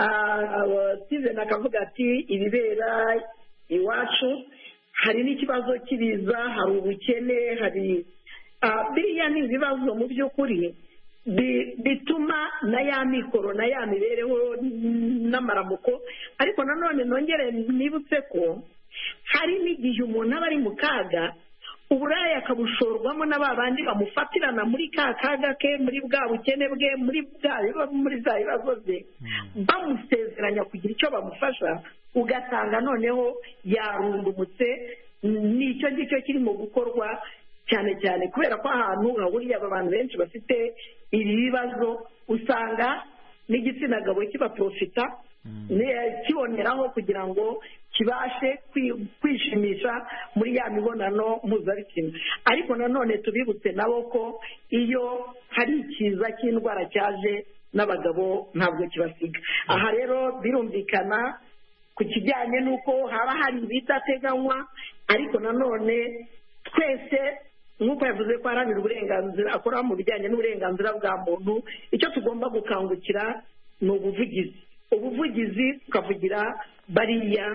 Steven akavuga ati ibibera iwacu, hari n'ikibazo cy'ibiza, hari ubukene, hari biriya ni ibibazo mu by'ukuri bituma na ya mikoro na ya mibereho n'amaramuko. Ariko nanone nongere nibutse ko hari n'igihe umuntu aba ari mu kaga, uburaya akabushorwamo na ba bandi bamufatirana muri ka kaga ke, muri bwa bukene bwe, muri bwa muri za bibazo bye, bamusezeranya kugira icyo bamufasha, ugasanga noneho yarundumutse. Nicyo ngicyo kirimo gukorwa cyane cyane kubera ko ahantu hahuriye aba bantu benshi bafite ibi bibazo, usanga n'igitsina gabo kibaprofita kiboneraho kugira ngo kibashe kwishimisha muri ya mibonano mpuzabitsina. Ariko nanone tubibutse nabo ko iyo hari ikiza cy'indwara cyaje n'abagabo ntabwo kibasiga. Aha rero birumvikana ku kijyanye n'uko haba hari ibidateganywa, ariko nanone twese nk'uko yavuze ko aharanira uburenganzira, akora mu bijyanye n'uburenganzira bwa muntu, icyo tugomba gukangukira ni ubuvugizi. Ubuvugizi tukavugira bariya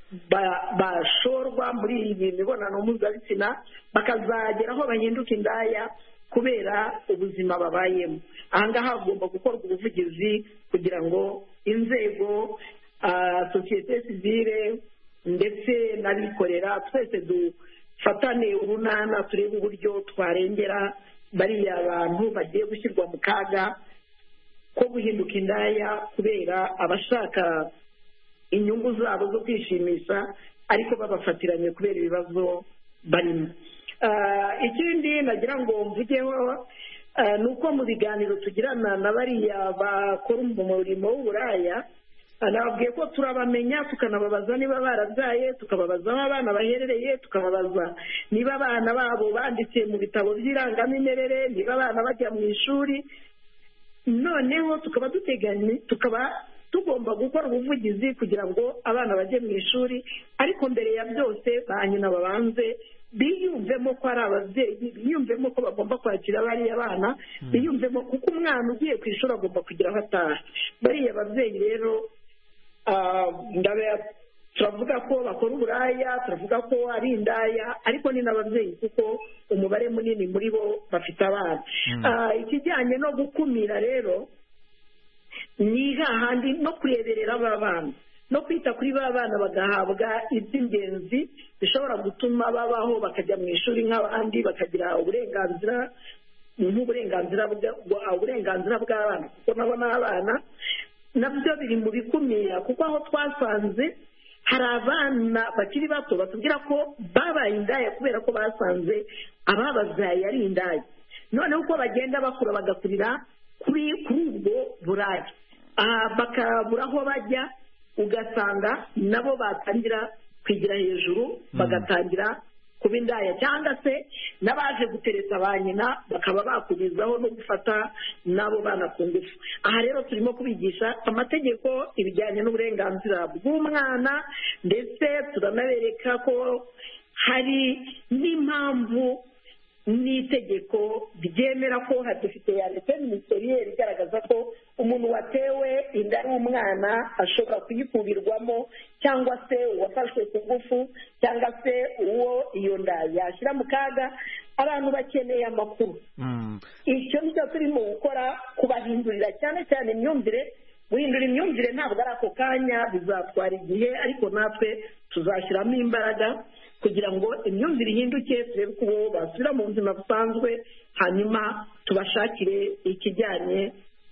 bashorwa muri iyi mibonano mpuzabitsina, bakazagera aho bahinduka indaya kubera ubuzima babayemo. Aha ngaha hagomba gukorwa ubuvugizi kugira ngo inzego, sosiyete sivile ndetse n'abikorera twese dufatane urunana, turebe uburyo twarengera bariya bantu bagiye gushyirwa mu kaga ko guhinduka indaya kubera abashaka inyungu zabo zo kwishimisha, ariko babafatiranye kubera ibibazo barimo. Ikindi nagira ngo mvugeho ni uko mu biganiro tugirana na bariya bakora umurimo w'uburaya, nababwiye ko turabamenya, tukanababaza niba barabyaye, tukababaza aho abana baherereye, tukababaza niba abana babo banditse mu bitabo by'irangamimerere, niba abana bajya mu ishuri. Noneho tukaba duteganya, tukaba tugomba gukora ubuvugizi kugira ngo abana bajye mu ishuri, ariko mbere ya byose ba nyina babanze biyumvemo ko ari ababyeyi, biyumvemo ko bagomba kwakira bariya bana, biyumvemo kuko umwana ugiye ku ishuri agomba kugira aho ataha. Bariya babyeyi rero turavuga ko bakora uburaya, turavuga ko ari indaya, ariko ni n'ababyeyi kuko umubare munini muri bo bafite abana. Ikijyanye no gukumira rero ni hahandi no kureberera aba bana, no kwita kuri ba bana bagahabwa iby'ingenzi bishobora gutuma babaho bakajya mu ishuri nk'abandi, bakagira uburenganzira nk'uburenganzira uburenganzira bw'abana, kuko nabo ni abana. Nabyo biri mu bikumira, kuko aho twasanze hari abana bakiri bato batubwira ko babaye indaya kubera ko basanze abababyaye ari indaya. Noneho uko bagenda bakura bagakurira kuri ubwo buraya, bakabura aho bajya, ugasanga nabo batangira kwigira hejuru, bagatangira kuba indaya, cyangwa se n'abaje gutereta ba nyina bakaba bakurizaho no gufata n'abo bana ku ngufu. Aha rero turimo kubigisha amategeko ibijyanye n'uburenganzira bw'umwana, ndetse turanabereka ko hari n'impamvu n'itegeko ryemera ko hadufite ya leta minisiteriyeri igaragaza ko umuntu watewe inda ari umwana ashobora kuyikubirwamo, cyangwa se uwafashwe ku ngufu, cyangwa se uwo iyo nda yashyira mu kaga. Abantu bakeneye amakuru. Icyo nicyo turimo gukora, kubahindurira cyane cyane imyumvire. Guhindura imyumvire ntabwo ari ako kanya, bizatwara igihe, ariko natwe tuzashyiramo imbaraga kugira ngo imyumvire ihinduke, turebe ko basubira mu buzima busanzwe, hanyuma tubashakire ikijyanye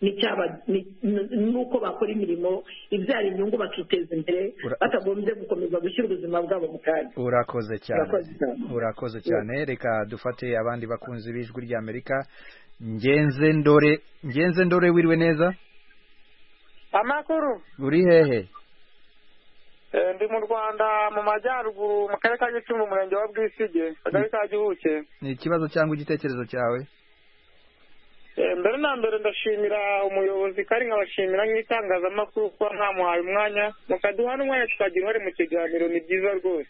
n'uko bakora imirimo ibyara inyungu bakiteza imbere batagombye gukomeza gushyira ubuzima bwabo mu kaga. urakoze cyane urakoze cyane reka dufate abandi bakunzi b'ijwi ry'Amerika. ngenze ndore ngenze ndore wiriwe neza? Amakuru uri hehe? ndi mu Rwanda mu majyaruguru mu karere ka Gicumbi umurenge wa Bwisige akagari ka Gihuke. Ni ikibazo cyangwa igitekerezo cyawe? mbere na mbere ndashimira umuyobozi kandi nkabashimira nk'itangazamakuru ko ntamuhaye umwanya mukaduha n'umwanya tukagira uruhare mu kiganiro, ni byiza rwose.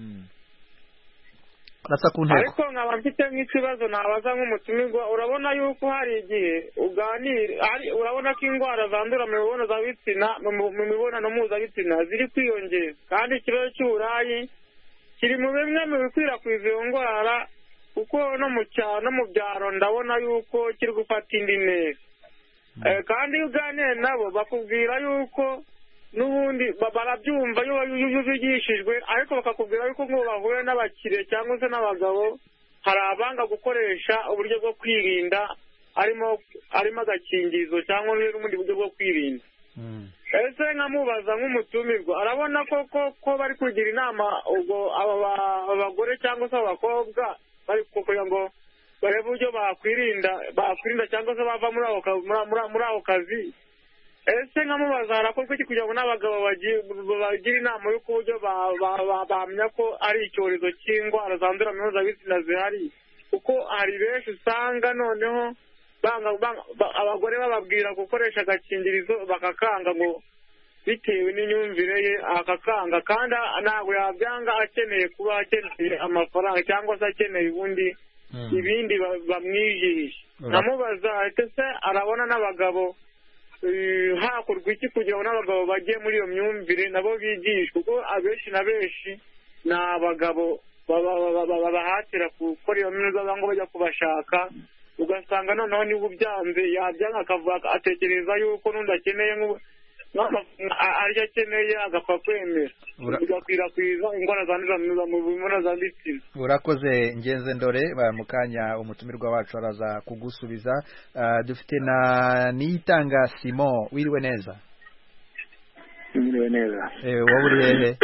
ariko nkaba mfite nk'ikibazo nabaza nk'umutumirwa. urabona yuko hari igihe uganira urabona ko indwara zandura mu mibonano mpuzabitsina mu mibonano mpuzabitsina ziri kwiyongera, kandi ikibazo cy'uburayi kiri mu bimwe mu bikwirakwiza iyo ndwara, kuko no mu cyaro no mu byaro ndabona yuko kiri gufata indi ntera. kandi iyo uganiye nabo bakubwira yuko n'ubundi barabyumva iyo bigishijwe, ariko bakakubwira yuko ngo bahuye n'abakire cyangwa se n'abagabo hari abanga gukoresha uburyo bwo kwirinda arimo arimo agakingirizo cyangwa n'ubundi buryo bwo kwirinda. ese nkamubaza nk'umutumirwa arabona koko ko bari kugira inama ubwo aba bagore cyangwa se abakobwa bari kugira ngo barebe uburyo bakwirinda bakwirinda cyangwa se bava muri ako kazi. ese nkamubaza harakorwa iki kugira ngo n'abagabo bagira inama y'uko uburyo bamenya ko ari icyorezo cy'indwara zandura mu mpuzabitsina zihari, kuko hari benshi usanga noneho abagore bababwira gukoresha agakingirizo bakakanga ngo bitewe n'imyumvire ye akakanga, kandi ntabwo yabyanga akeneye kuba akeneye amafaranga cyangwa se akeneye ubundi ibindi bamwijisha. nkamubaza ese arabona n'abagabo hakorwa iki kugira ngo n'abagabo bajye muri iyo myumvire nabo bigishwe, kuko abenshi na benshi ni abagabo babahatira gukora iyo myuga ngo bajya kubashaka, ugasanga noneho niba ubyanze yabyanga akavuga atekereza yuko n'undi akeneye aryo akeneye agapfa kwemera, bigakwirakwiza indwara zandurira mu mibonano mpuzabitsina. urakoze ngenze ndore. mu kanya umutumirwa wacu araza kugusubiza. dufite na Niyitanga Simon, wiriwe neza? wiriwe neza. wowe uri hehe?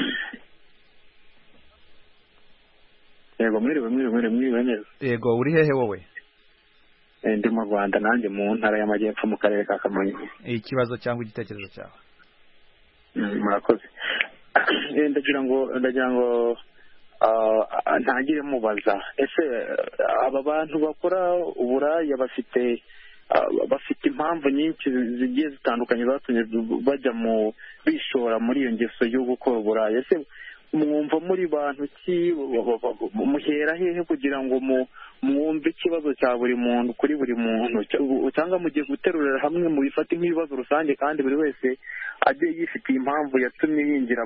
yego mwiriwe mwiriwe mwiriwe neza. yego uri hehe wowe? ndi mu Rwanda nanjye mu ntara y'Amajyepfo mu karere ka Kamonyi. ikibazo cyangwa igitekerezo cyawe? murakoze. ndagira ngo ndagira ngo ntangire mubaza, ese aba bantu bakora uburaya bafite bafite impamvu nyinshi zigiye zitandukanye zatumye bajya mu bishora muri iyo ngeso yo gukora uburaya. ese mwumva muri bantu ki muhera hehe kugira ngo mwumve ikibazo cya buri muntu kuri buri muntu, cyangwa mugiye guterurira hamwe mu bifata nk'ibibazo rusange kandi buri wese agiye yifitiye impamvu yatumye yinjira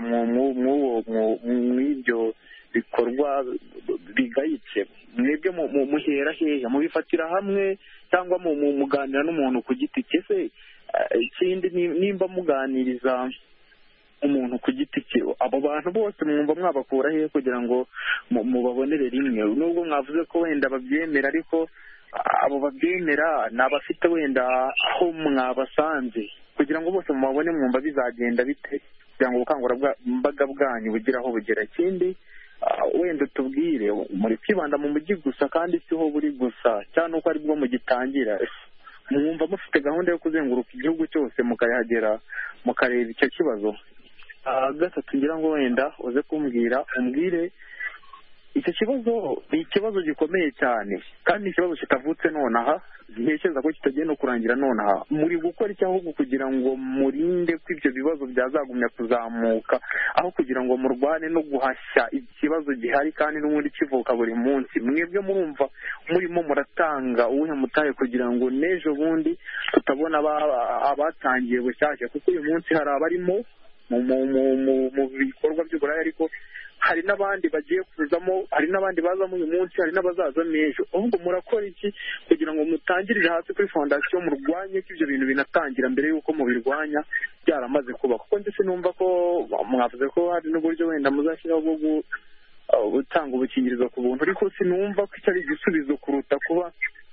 mw'ibyo bikorwa bigayitse? mwebwe muhera hehe? mubifatira hamwe cyangwa muganira n'umuntu ku giti cye? se ikindi nimba muganiriza umuntu ku giti cye, abo bantu bose mwumva mwabakura hehe kugira ngo mubabonere rimwe? nubwo mwavuze ko wenda babyemera, ariko abo babyemera ni abafite wenda aho mwabasanze, kugira ngo bose mubabone mwumva bizagenda bite kugira ngo ubukangurambaga bwanyu bugire aho bugera? ikindi wenda tubwire, muri kwibanda mu mujyi gusa kandi siho buri gusa, cyane uko aribwo mugitangira, mwumva mufite gahunda yo kuzenguruka igihugu cyose mukayahagera mukareba icyo kibazo? gatatu ngira ngo wenda uze kumbwira umbwire, icyo kibazo ni ikibazo gikomeye cyane kandi ikibazo kitavutse nonaha, ntekereza ko kitagiye no kurangira nonaha. muri gukora iki ahubwo kugira ngo murinde ko ibyo bibazo byazagumya kuzamuka, aho kugira ngo murwane no guhashya ikibazo gihari kandi n'ubundi kivuka buri munsi? mwebwe murumva murimo muratanga uwuhe mutahe kugira ngo n'ejo bundi tutabona abatangiye bushyashya? kuko uyu munsi hari abarimo mu bikorwa by'uburaya, ariko hari n'abandi bagiye kuzamo, hari n'abandi bazamo uyu munsi, hari n'abazazamo ejo. ahubwo murakora iki kugira ngo mutangirire hasi kuri fondasiyo, murwanye ko ibyo bintu binatangira mbere y'uko mubirwanya byaramaze kuba? kuko ndetse numva ko mwavuze ko hari n'uburyo wenda muzashyiraho bwo gutanga ubukingirizo ku buntu, ariko sinumva ko icyo ari igisubizo kuruta kuba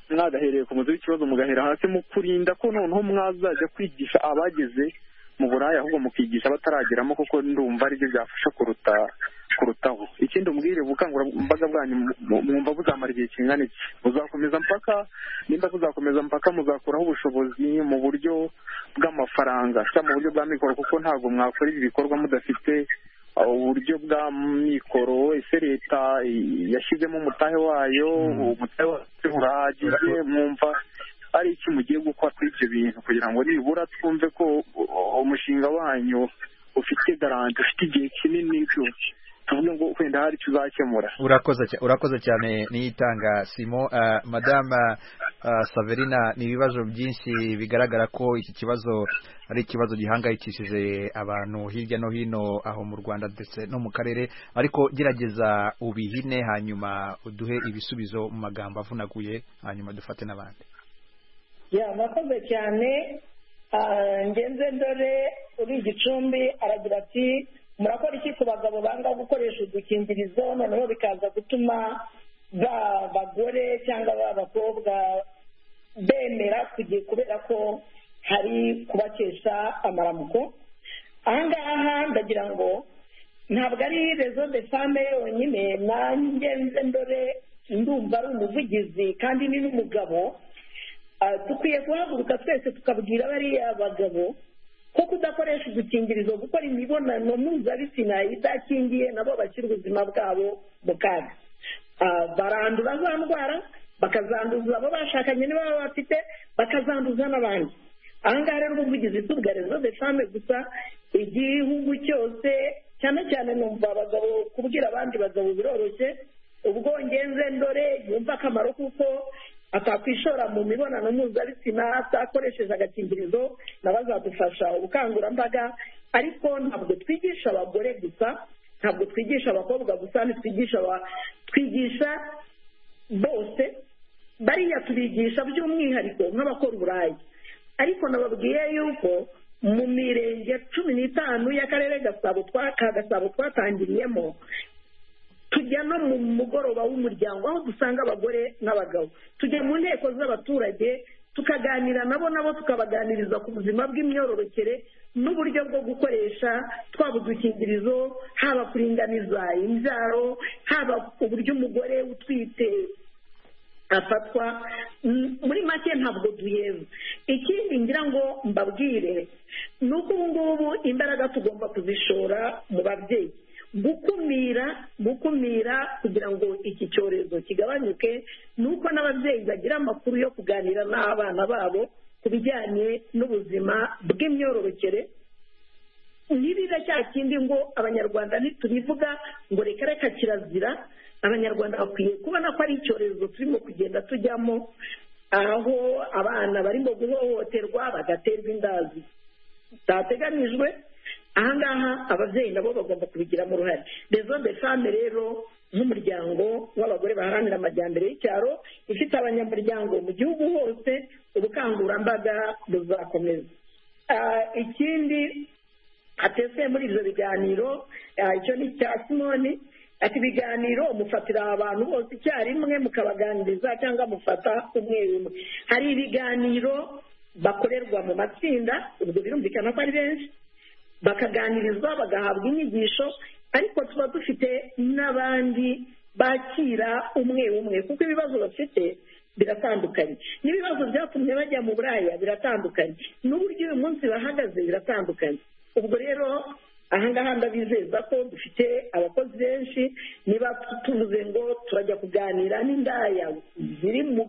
mwagahereye ku muzi w'ikibazo mugahera hasi mu kurinda ko noneho mwazajya kwigisha abageze mu buraya ahubwo mukigisha batarageramo, kuko ndumva aribyo byafasha kuruta kurutaho. Ikindi umbwire ubukangurambaga bwanyu mwumva buzamara igihe kingana iki? Muzakomeza mpaka nimba kuzakomeza mpaka muzakuraho ubushobozi mu buryo bw'amafaranga cyangwa mu buryo bwa mikoro, kuko ntabwo mwakora ibi bikorwa mudafite uburyo bwa mikoro? Ese leta yashyizemo umutahe wayo, umutahe wayo urahagije? Mwumva ari iki mugiye gukora kuri ibyo bintu kugira ngo nibura twumve ko umushinga wanyu ufite garanti, ufite igihe kinini cyose, tuvuge ngo wenda hari icyo uzakemura? urakoze urakoze cyane niyitanga Simon. uh, madame uh, Saverina, ni ibibazo byinshi bigaragara ko iki kibazo ari ikibazo gihangayikishije abantu hirya no hino aho mu Rwanda ndetse no mu karere, ariko gerageza ubihine hanyuma uduhe ibisubizo mu magambo avunaguye, hanyuma dufate n'abandi. ya mwakoze cyane. Ngenze Ndore uri Gicumbi aragira ati murakora iki ku bagabo banga gukoresha udukingirizo noneho bikaza gutuma ba bagore cyangwa ba bakobwa bemera kugiye kubera ko hari kubakesha amaramuko? Ahangaha ndagira ngo ntabwo ari rezo de fame yonyine, nanjye Ngenze Ndore ndumva ari umuvugizi kandi ni n'umugabo. Dukwiye guhaguruka twese tukabwira bariya bagabo ko kudakoresha udukingirizo, gukora imibonano mpuzabitsina idakingiye nabo bashyira ubuzima bwabo mu kaga. Barandura za ndwara, bakazanduza abo bashakanye niba baba bafite, bakazanduza n'abandi. Ahangaha rero ubuvugizi si ubwa rezo de fame gusa, igihugu cyose, cyane cyane numva abagabo kubwira abandi bagabo biroroshye. Ubwo Ngenze Ndore yumva akamaro kuko atakwishora mu mibonano mpuzabitsina atakoresheje agakingirizo, nabazadufasha ubukangurambaga. Ariko ntabwo twigisha abagore gusa, ntabwo twigisha abakobwa gusa, ntitwigisha twigisha bose. Bariya tubigisha by'umwihariko nk'abakora uburayi, ariko nababwiye yuko mu mirenge cumi n'itanu y'akarere ka Gasabo twatangiriyemo, tujya no mu mugoroba w'umuryango aho dusanga abagore n'abagabo, tujya mu nteko z'abaturage tukaganira nabo nabo tukabaganiriza ku buzima bw'imyororokere n'uburyo bwo gukoresha twaba udukingirizo, haba kuringaniza imbyaro, haba uburyo umugore utwite afatwa. Muri make ntabwo duheza. Ikindi ngira ngo mbabwire ni uko ubu ngubu imbaraga tugomba kuzishora mu babyeyi, gukumira gukumira kugira ngo iki cyorezo kigabanyuke. Nuko n'ababyeyi bagira amakuru yo kuganira n'abana babo ku bijyanye n'ubuzima bw'imyororokere. Ntibibe cya kindi ngo abanyarwanda ntitubivuga ngo reka reka kirazira. Abanyarwanda bakwiye kubona ko ari icyorezo turimo kugenda tujyamo, aho abana barimo guhohoterwa bagaterwa inda zitateganijwe. Ahangaha ababyeyi nabo bagomba kubigiramo uruhare. Rezo de fame rero nk'umuryango w'abagore baharanira amajyambere y'icyaro ifite abanyamuryango mu gihugu hose, ubukangurambaga buzakomeza. Ikindi atese muri ibyo biganiro, icyo ni cya Simoni, ati ibiganiro mufatira abantu bose icyarimwe mukabaganiriza cyangwa mufata umwe umwe. Hari ibiganiro bakorerwa mu matsinda, ubwo birumvikana ko ari benshi, bakaganirizwa bagahabwa inyigisho, ariko tuba dufite n'abandi bakira umwe umwe kuko ibibazo bafite biratandukanye, n'ibibazo byatumye bajya mu buraya biratandukanye, n'uburyo uyu munsi bahagaze biratandukanye. Ubwo rero ahangaha ndabizeza ko dufite abakozi benshi. Niba tuvuze ngo turajya kuganira n'indaya ziri mu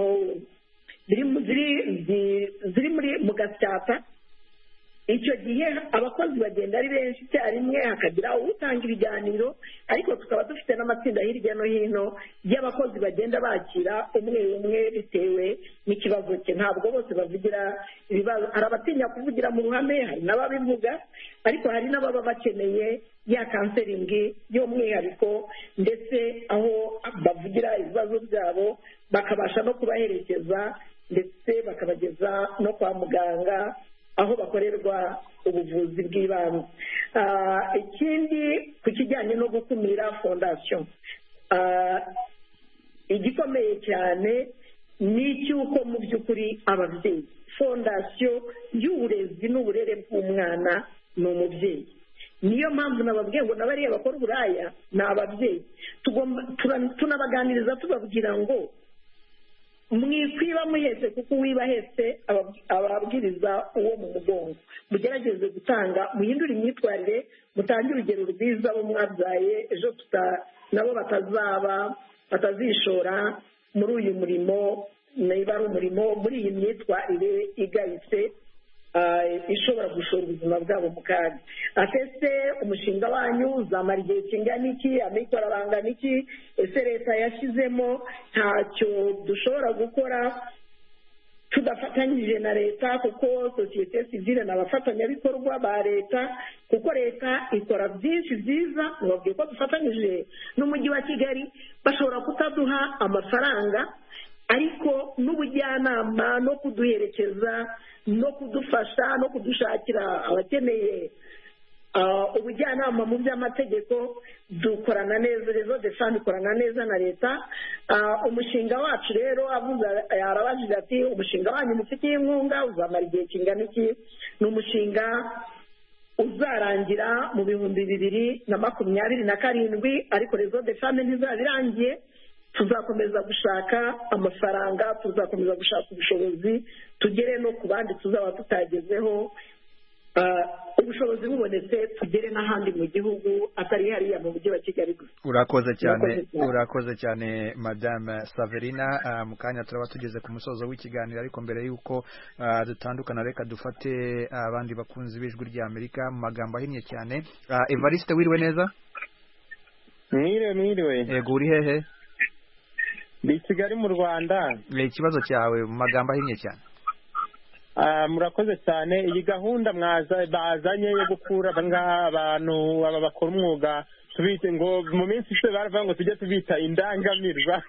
ziri muri mu Gasyata, icyo gihe abakozi bagenda ari benshi icyarimwe, hakagira utanga ibiganiro, ariko tukaba dufite n'amatsinda hirya no hino y'abakozi bagenda bakira umwe umwe bitewe n'ikibazo cye. Ntabwo bose bavugira ibibazo, hari abatinya kuvugira mu ruhame, hari n'ababivuga, ariko hari n'ababa bakeneye ya kanseringi y'umwihariko, ndetse aho bavugira ibibazo byabo bakabasha no kubaherekeza ndetse bakabageza no kwa muganga aho bakorerwa ubuvuzi bw'ibanze. Ikindi ku kijyanye no gukumira fondasiyo, igikomeye cyane ni icy'uko mu by'ukuri ababyeyi fondasiyo y'uburezi n'uburere bw'umwana ni umubyeyi. niyo mpamvu nababwiye ngo n'abariya bakora uburaya ni ababyeyi. tunabaganiriza tubabwira ngo mwikwiba muhetse kuko uwiba ahetse ababwiriza uwo mu mugongo. mugerageze gutanga muhindure imyitwarire, mutange urugero rwiza abo mwabyaye ejo nabo batazaba batazishora muri uyu murimo, niba ari umurimo muri iyi myitwarire igayitse ishobora gushora ubuzima bwabo mu kaga. atese umushinga wanyu uzamara igihe kingana iki, amikoro arangana iki, ese leta yashyizemo ntacyo dushobora gukora tudafatanyije na leta, kuko sosiyete sivile ni abafatanyabikorwa ba leta, kuko leta ikora byinshi byiza. mubabwiye ko dufatanyije n'umujyi wa Kigali, bashobora kutaduha amafaranga ariko n'ubujyanama no kuduherekeza no kudufasha no kudushakira abakeneye ubujyanama mu by'amategeko. dukorana neza, rezo de fami ikorana neza na leta. umushinga wacu rero avuze arabajije ati umushinga wanyu mufitiye inkunga uzamara igihe kingana iki? ni umushinga uzarangira mu bihumbi bibiri na makumyabiri na karindwi, ariko rezo de fami ntizaba irangiye. tuzakomeza gushaka amafaranga, tuzakomeza gushaka ubushobozi, tugere no ku bandi tuzaba tutagezeho. ubushobozi bubonetse tugere n'ahandi mu gihugu atari hariya mu mujyi wa Kigali gusa. urakoze cyane urakoze cyane Madame Saverina. mu kanya turaba tugeze ku musozo w'ikiganiro, ariko mbere y'uko dutandukana reka dufate abandi bakunzi b'ijwi rya Amerika mu magambo ahinnye cyane. Evariste, wiriwe neza? mwiriwe mwiriwe. yego, uri hehe? ndi Kigali mu Rwanda. ikibazo cyawe mu magambo ahinnye cyane. murakoze cyane. iyi gahunda mwaza bazanye yo gukura abantu aba bakora umwuga tubite ngo mu minsi ishize baravuga ngo tujye tubita indangamirwa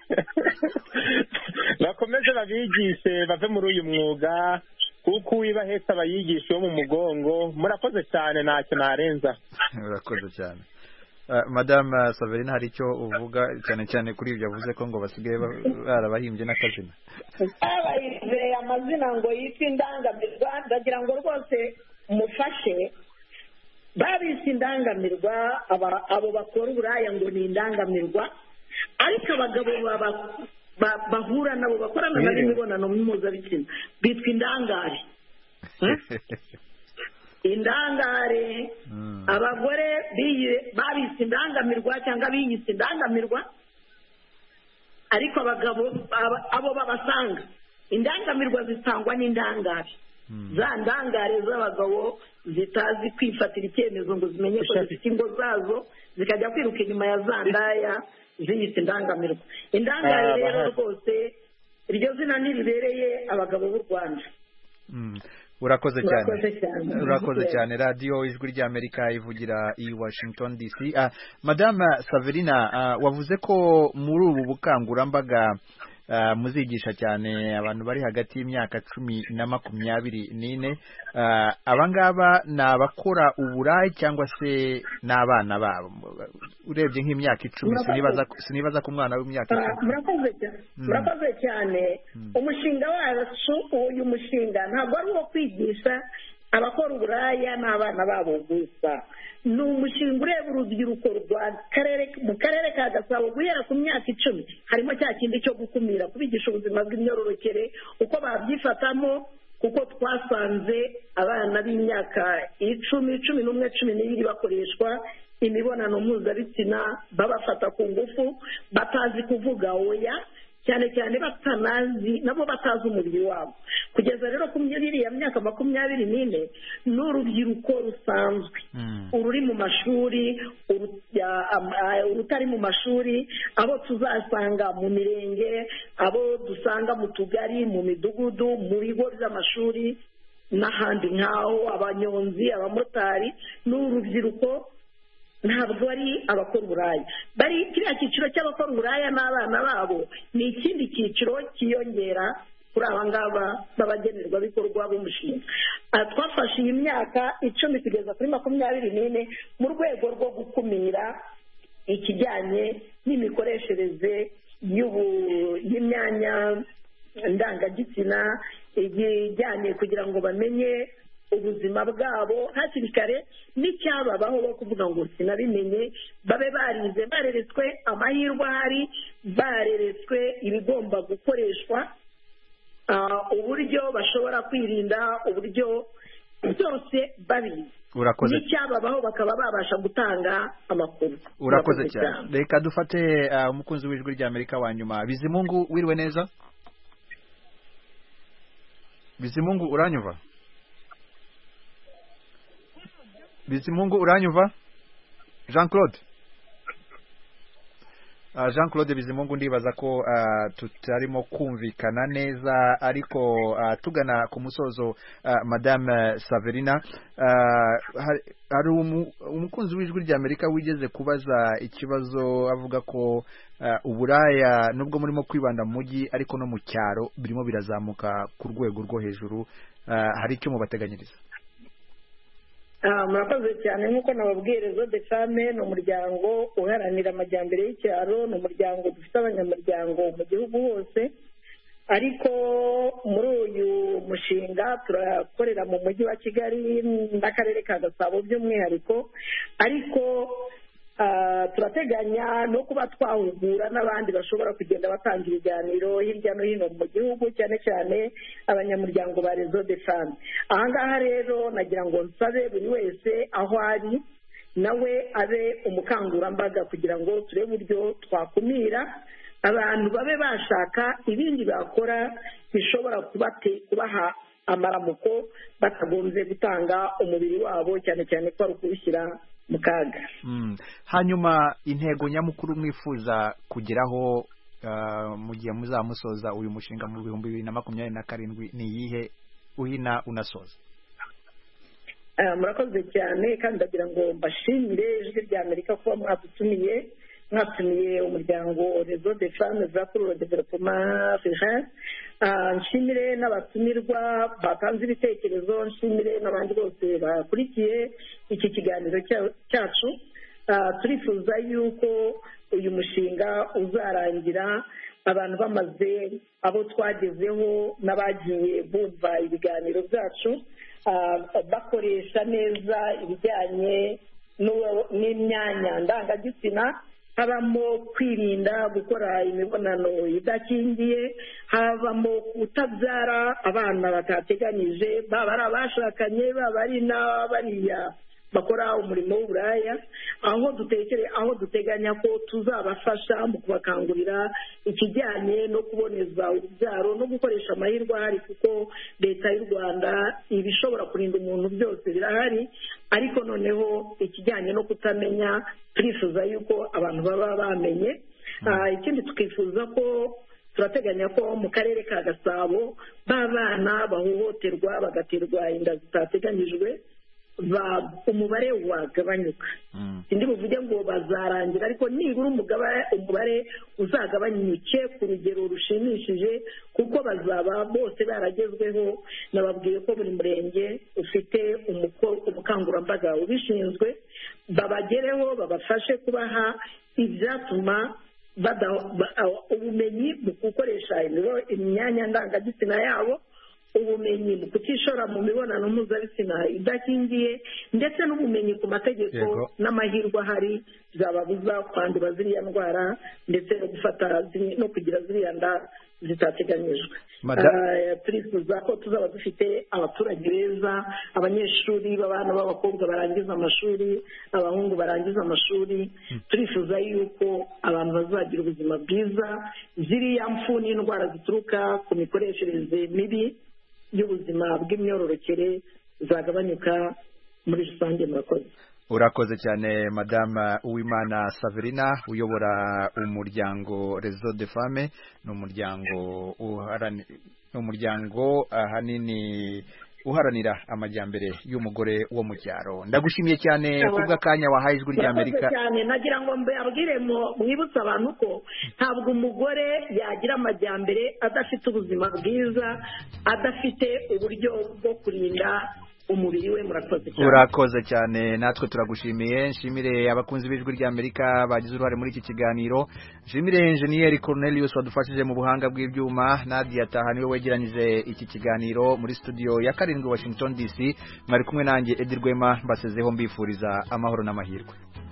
bakomeze babigishe bave muri uyu mwuga, kuko uwibahetse abayigisha wo mu mugongo. murakoze cyane, ntacyo narenza. murakoze cyane. Madame Saverina, hari icyo uvuga cyane cyane kuri ibyo yavuze ko ngo basigaye barabahimbye n'akazina? babahize amazina ngo yitwa indangamirwa. ndagira ngo rwose mufashe babise indangamirwa abo bakora uburaya ngo ni indangamirwa, ariko abagabo bahura nabo bakorana nabo imibonano mpuzabitsina bitwa indangare. indangare abagore babise indangamirwa cyangwa biyise indangamirwa, ariko abagabo abo babasanga indangamirwa zitangwa n'indangare. za ndangare z'abagabo zitazi kwifatira icyemezo ngo zimenye ko zifite ingo zazo, zikajya kwiruka inyuma ya za ndaya ziyise indangamirwa. indangare rero rwose iryo zina ntiribereye abagabo b'u Rwanda. urakoze cyane urakoze cyane. radiyo ijwi rya Amerika ivugira i Washington D C. uh, Madame Saverina, uh, wavuze ko muri ubu bukangurambaga uh, muzigisha cyane abantu bari hagati y'imyaka cumi na makumyabiri n'ine. uh, abangaba ni abakora uburayi cyangwa se n'abana babo? urebye nk'imyaka icumi, sinibaza ko umwana w'imyaka icumi. murakoze cyane. umushinga wacu uyu mushinga ntabwo ari uwo kwigisha abakora uburaya n'abana babo gusa. ni umushinga ureba urubyiruko rwa karere mu karere ka Gasabo guhera ku myaka icumi. harimo cya kindi cyo gukumira, kubigisha ubuzima bw'imyororokere, uko babyifatamo, kuko twasanze abana b'imyaka icumi cumi n'umwe cumi n'ibiri bakoreshwa imibonano mpuzabitsina, babafata ku ngufu, batazi kuvuga oya, cyane cyane batanazi nabo batazi umubiri wabo. kugeza rero ku iriya myaka makumyabiri n'ine ni urubyiruko rusanzwe, ururi mu mashuri, urutari mu mashuri, abo tuzasanga mu mirenge, abo dusanga mu tugari, mu midugudu, mu bigo by'amashuri n'ahandi nk'aho, abanyonzi, abamotari. ni urubyiruko, ntabwo ari abakora uburaya. bari kiriya cyiciro cy'abakora uburaya n'abana babo ni ikindi cyiciro cyiyongera kuri aba ngaba b'abagenerwabikorwa b'umushinga. twafashe iyi myaka icumi kugeza kuri makumyabiri n'ine mu rwego rwo gukumira ikijyanye n'imikoreshereze y'imyanya ndangagitsina ijyanye kugira ngo bamenye ubuzima bwabo hakiri kare n'icyababaho bo kuvuga ngo sinabimenye, babe barize bareretswe amahirwe ahari, bareretswe ibigomba gukoreshwa, uburyo bashobora kwirinda, uburyo byose babizi n'icyababaho bakaba babasha gutanga amakuru. Urakoze cyane. Reka dufate umukunzi w'ijwi rya Amerika wa nyuma. Bizimungu, wiriwe neza? Bizimungu, uranyumva? Bizimungu, uranyumva? Jean Claude Uh, Jean Claude Bizimungu ndibaza ko uh, tutarimo kumvikana neza, ariko uh, tugana ku musozo uh, Madame Saverina, uh, hari umukunzi w'ijwi rya Amerika wigeze kubaza ikibazo avuga ko uh, uburaya nubwo murimo kwibanda mu mujyi ariko no mu cyaro birimo birazamuka ku rwego rwo hejuru, uh, hari icyo mubateganyiriza? Murakoze cyane. nk'uko nababwiye Réseau des Femmes ni umuryango uharanira amajyambere y'icyaro, ni umuryango dufite abanyamuryango mu gihugu hose, ariko muri uyu mushinga turakorera mu mujyi wa Kigali n'akarere ka Gasabo by'umwihariko, ariko turateganya no kuba twahugura n'abandi bashobora kugenda batanga ibiganiro hirya no hino mu gihugu, cyane cyane abanyamuryango ba Réseau des Femmes. Aha ngaha rero nagira ngo nsabe buri wese aho ari nawe abe umukangurambaga kugira ngo turebe uburyo twakumira abantu babe bashaka ibindi bakora bishobora kubaha amaramuko batagombye gutanga umubiri wabo, cyane cyane ko ari ukubishyira mu kaga. Mm. Hanyuma intego nyamukuru mwifuza kugeraho uh, mu gihe muzamusoza uyu mushinga mu bihumbi bibiri na makumyabiri na karindwi ni iyihe uhina unasoza? Uh, murakoze cyane, kandi ndagira ngo mbashimire ijwi rya Amerika kuba mwadutumiye mwatumiye umuryango Réseau des Femmes pour le Développement Rural. Nshimire n'abatumirwa batanze ibitekerezo, nshimire n'abandi bose bakurikiye iki kiganiro cyacu. Turifuza yuko uyu mushinga uzarangira abantu bamaze abo twagezeho n'abagiye bumva ibiganiro byacu bakoresha neza ibijyanye n'imyanya ndangagitsina, habamo kwirinda gukora imibonano idakingiye, habamo kutabyara abana batateganyije, baba ari abashakanye, baba ari n'abariya bakora umurimo w'uburaya, aho dutekere aho duteganya ko tuzabafasha mu kubakangurira ikijyanye no kuboneza urubyaro no gukoresha amahirwe ahari, kuko leta y'u Rwanda ibishobora kurinda umuntu byose birahari, ariko noneho ikijyanye no kutamenya turifuza yuko abantu baba bamenye. Ikindi tukifuza ko turateganya ko mu karere ka Gasabo b'abana bahohoterwa bagaterwa inda zitateganyijwe umubare wagabanyuka. Sindi buvuge ngo bazarangira, ariko nibura umubare uzagabanyuke ku rugero rushimishije, kuko bazaba bose baragezweho. Nababwiye ko buri murenge ufite umukangurambaga ubishinzwe, babagereho babafashe kubaha ibyatuma ubumenyi mu gukoresha imyanya ndangagitsina yabo, ubumenyi mu kutishora mu mibonano mpuzabitsina idakingiye, ndetse n'ubumenyi ku mategeko n'amahirwe ahari zababuza kwandura ziriya ndwara ndetse no gufata no kugira ziriya nda zitateganyijwe. Turifuza ko tuzaba dufite abaturage beza, abanyeshuri b'abana b'abakobwa barangiza amashuri, abahungu barangiza amashuri. Turifuza yuko abantu bazagira ubuzima bwiza, ziriya mfu n'indwara zituruka ku mikoreshereze mibi y'ubuzima bw'imyororokere zagabanyuka muri rusange. Murakoze. Urakoze cyane Madame Uwimana Saverina, uyobora umuryango Réseau des Femmes. Ni umuryango uharanira umuryango ahanini uharanira amajyambere y'umugore wo mu cyaro. Ndagushimiye cyane kubw'akanya wahaye ijwi rya Amerika. Cyane nagira ngo mbabwire mwibutse abantu ko ntabwo umugore yagira amajyambere adafite ubuzima bwiza, adafite uburyo bwo kurinda umubiri we. Murakoze cyane. Urakoze cyane, natwe turagushimiye. Nshimire abakunzi b'ijwi rya Amerika bagize uruhare muri iki kiganiro. Nshimire Engineer Cornelius wadufashije mu buhanga bw'ibyuma. Nadia Taha niwe wegeranyije iki kiganiro muri studio ya karindwi Washington D C. Mwari kumwe nanjye Eddie Rwema, mbasezeho mbifuriza amahoro n'amahirwe.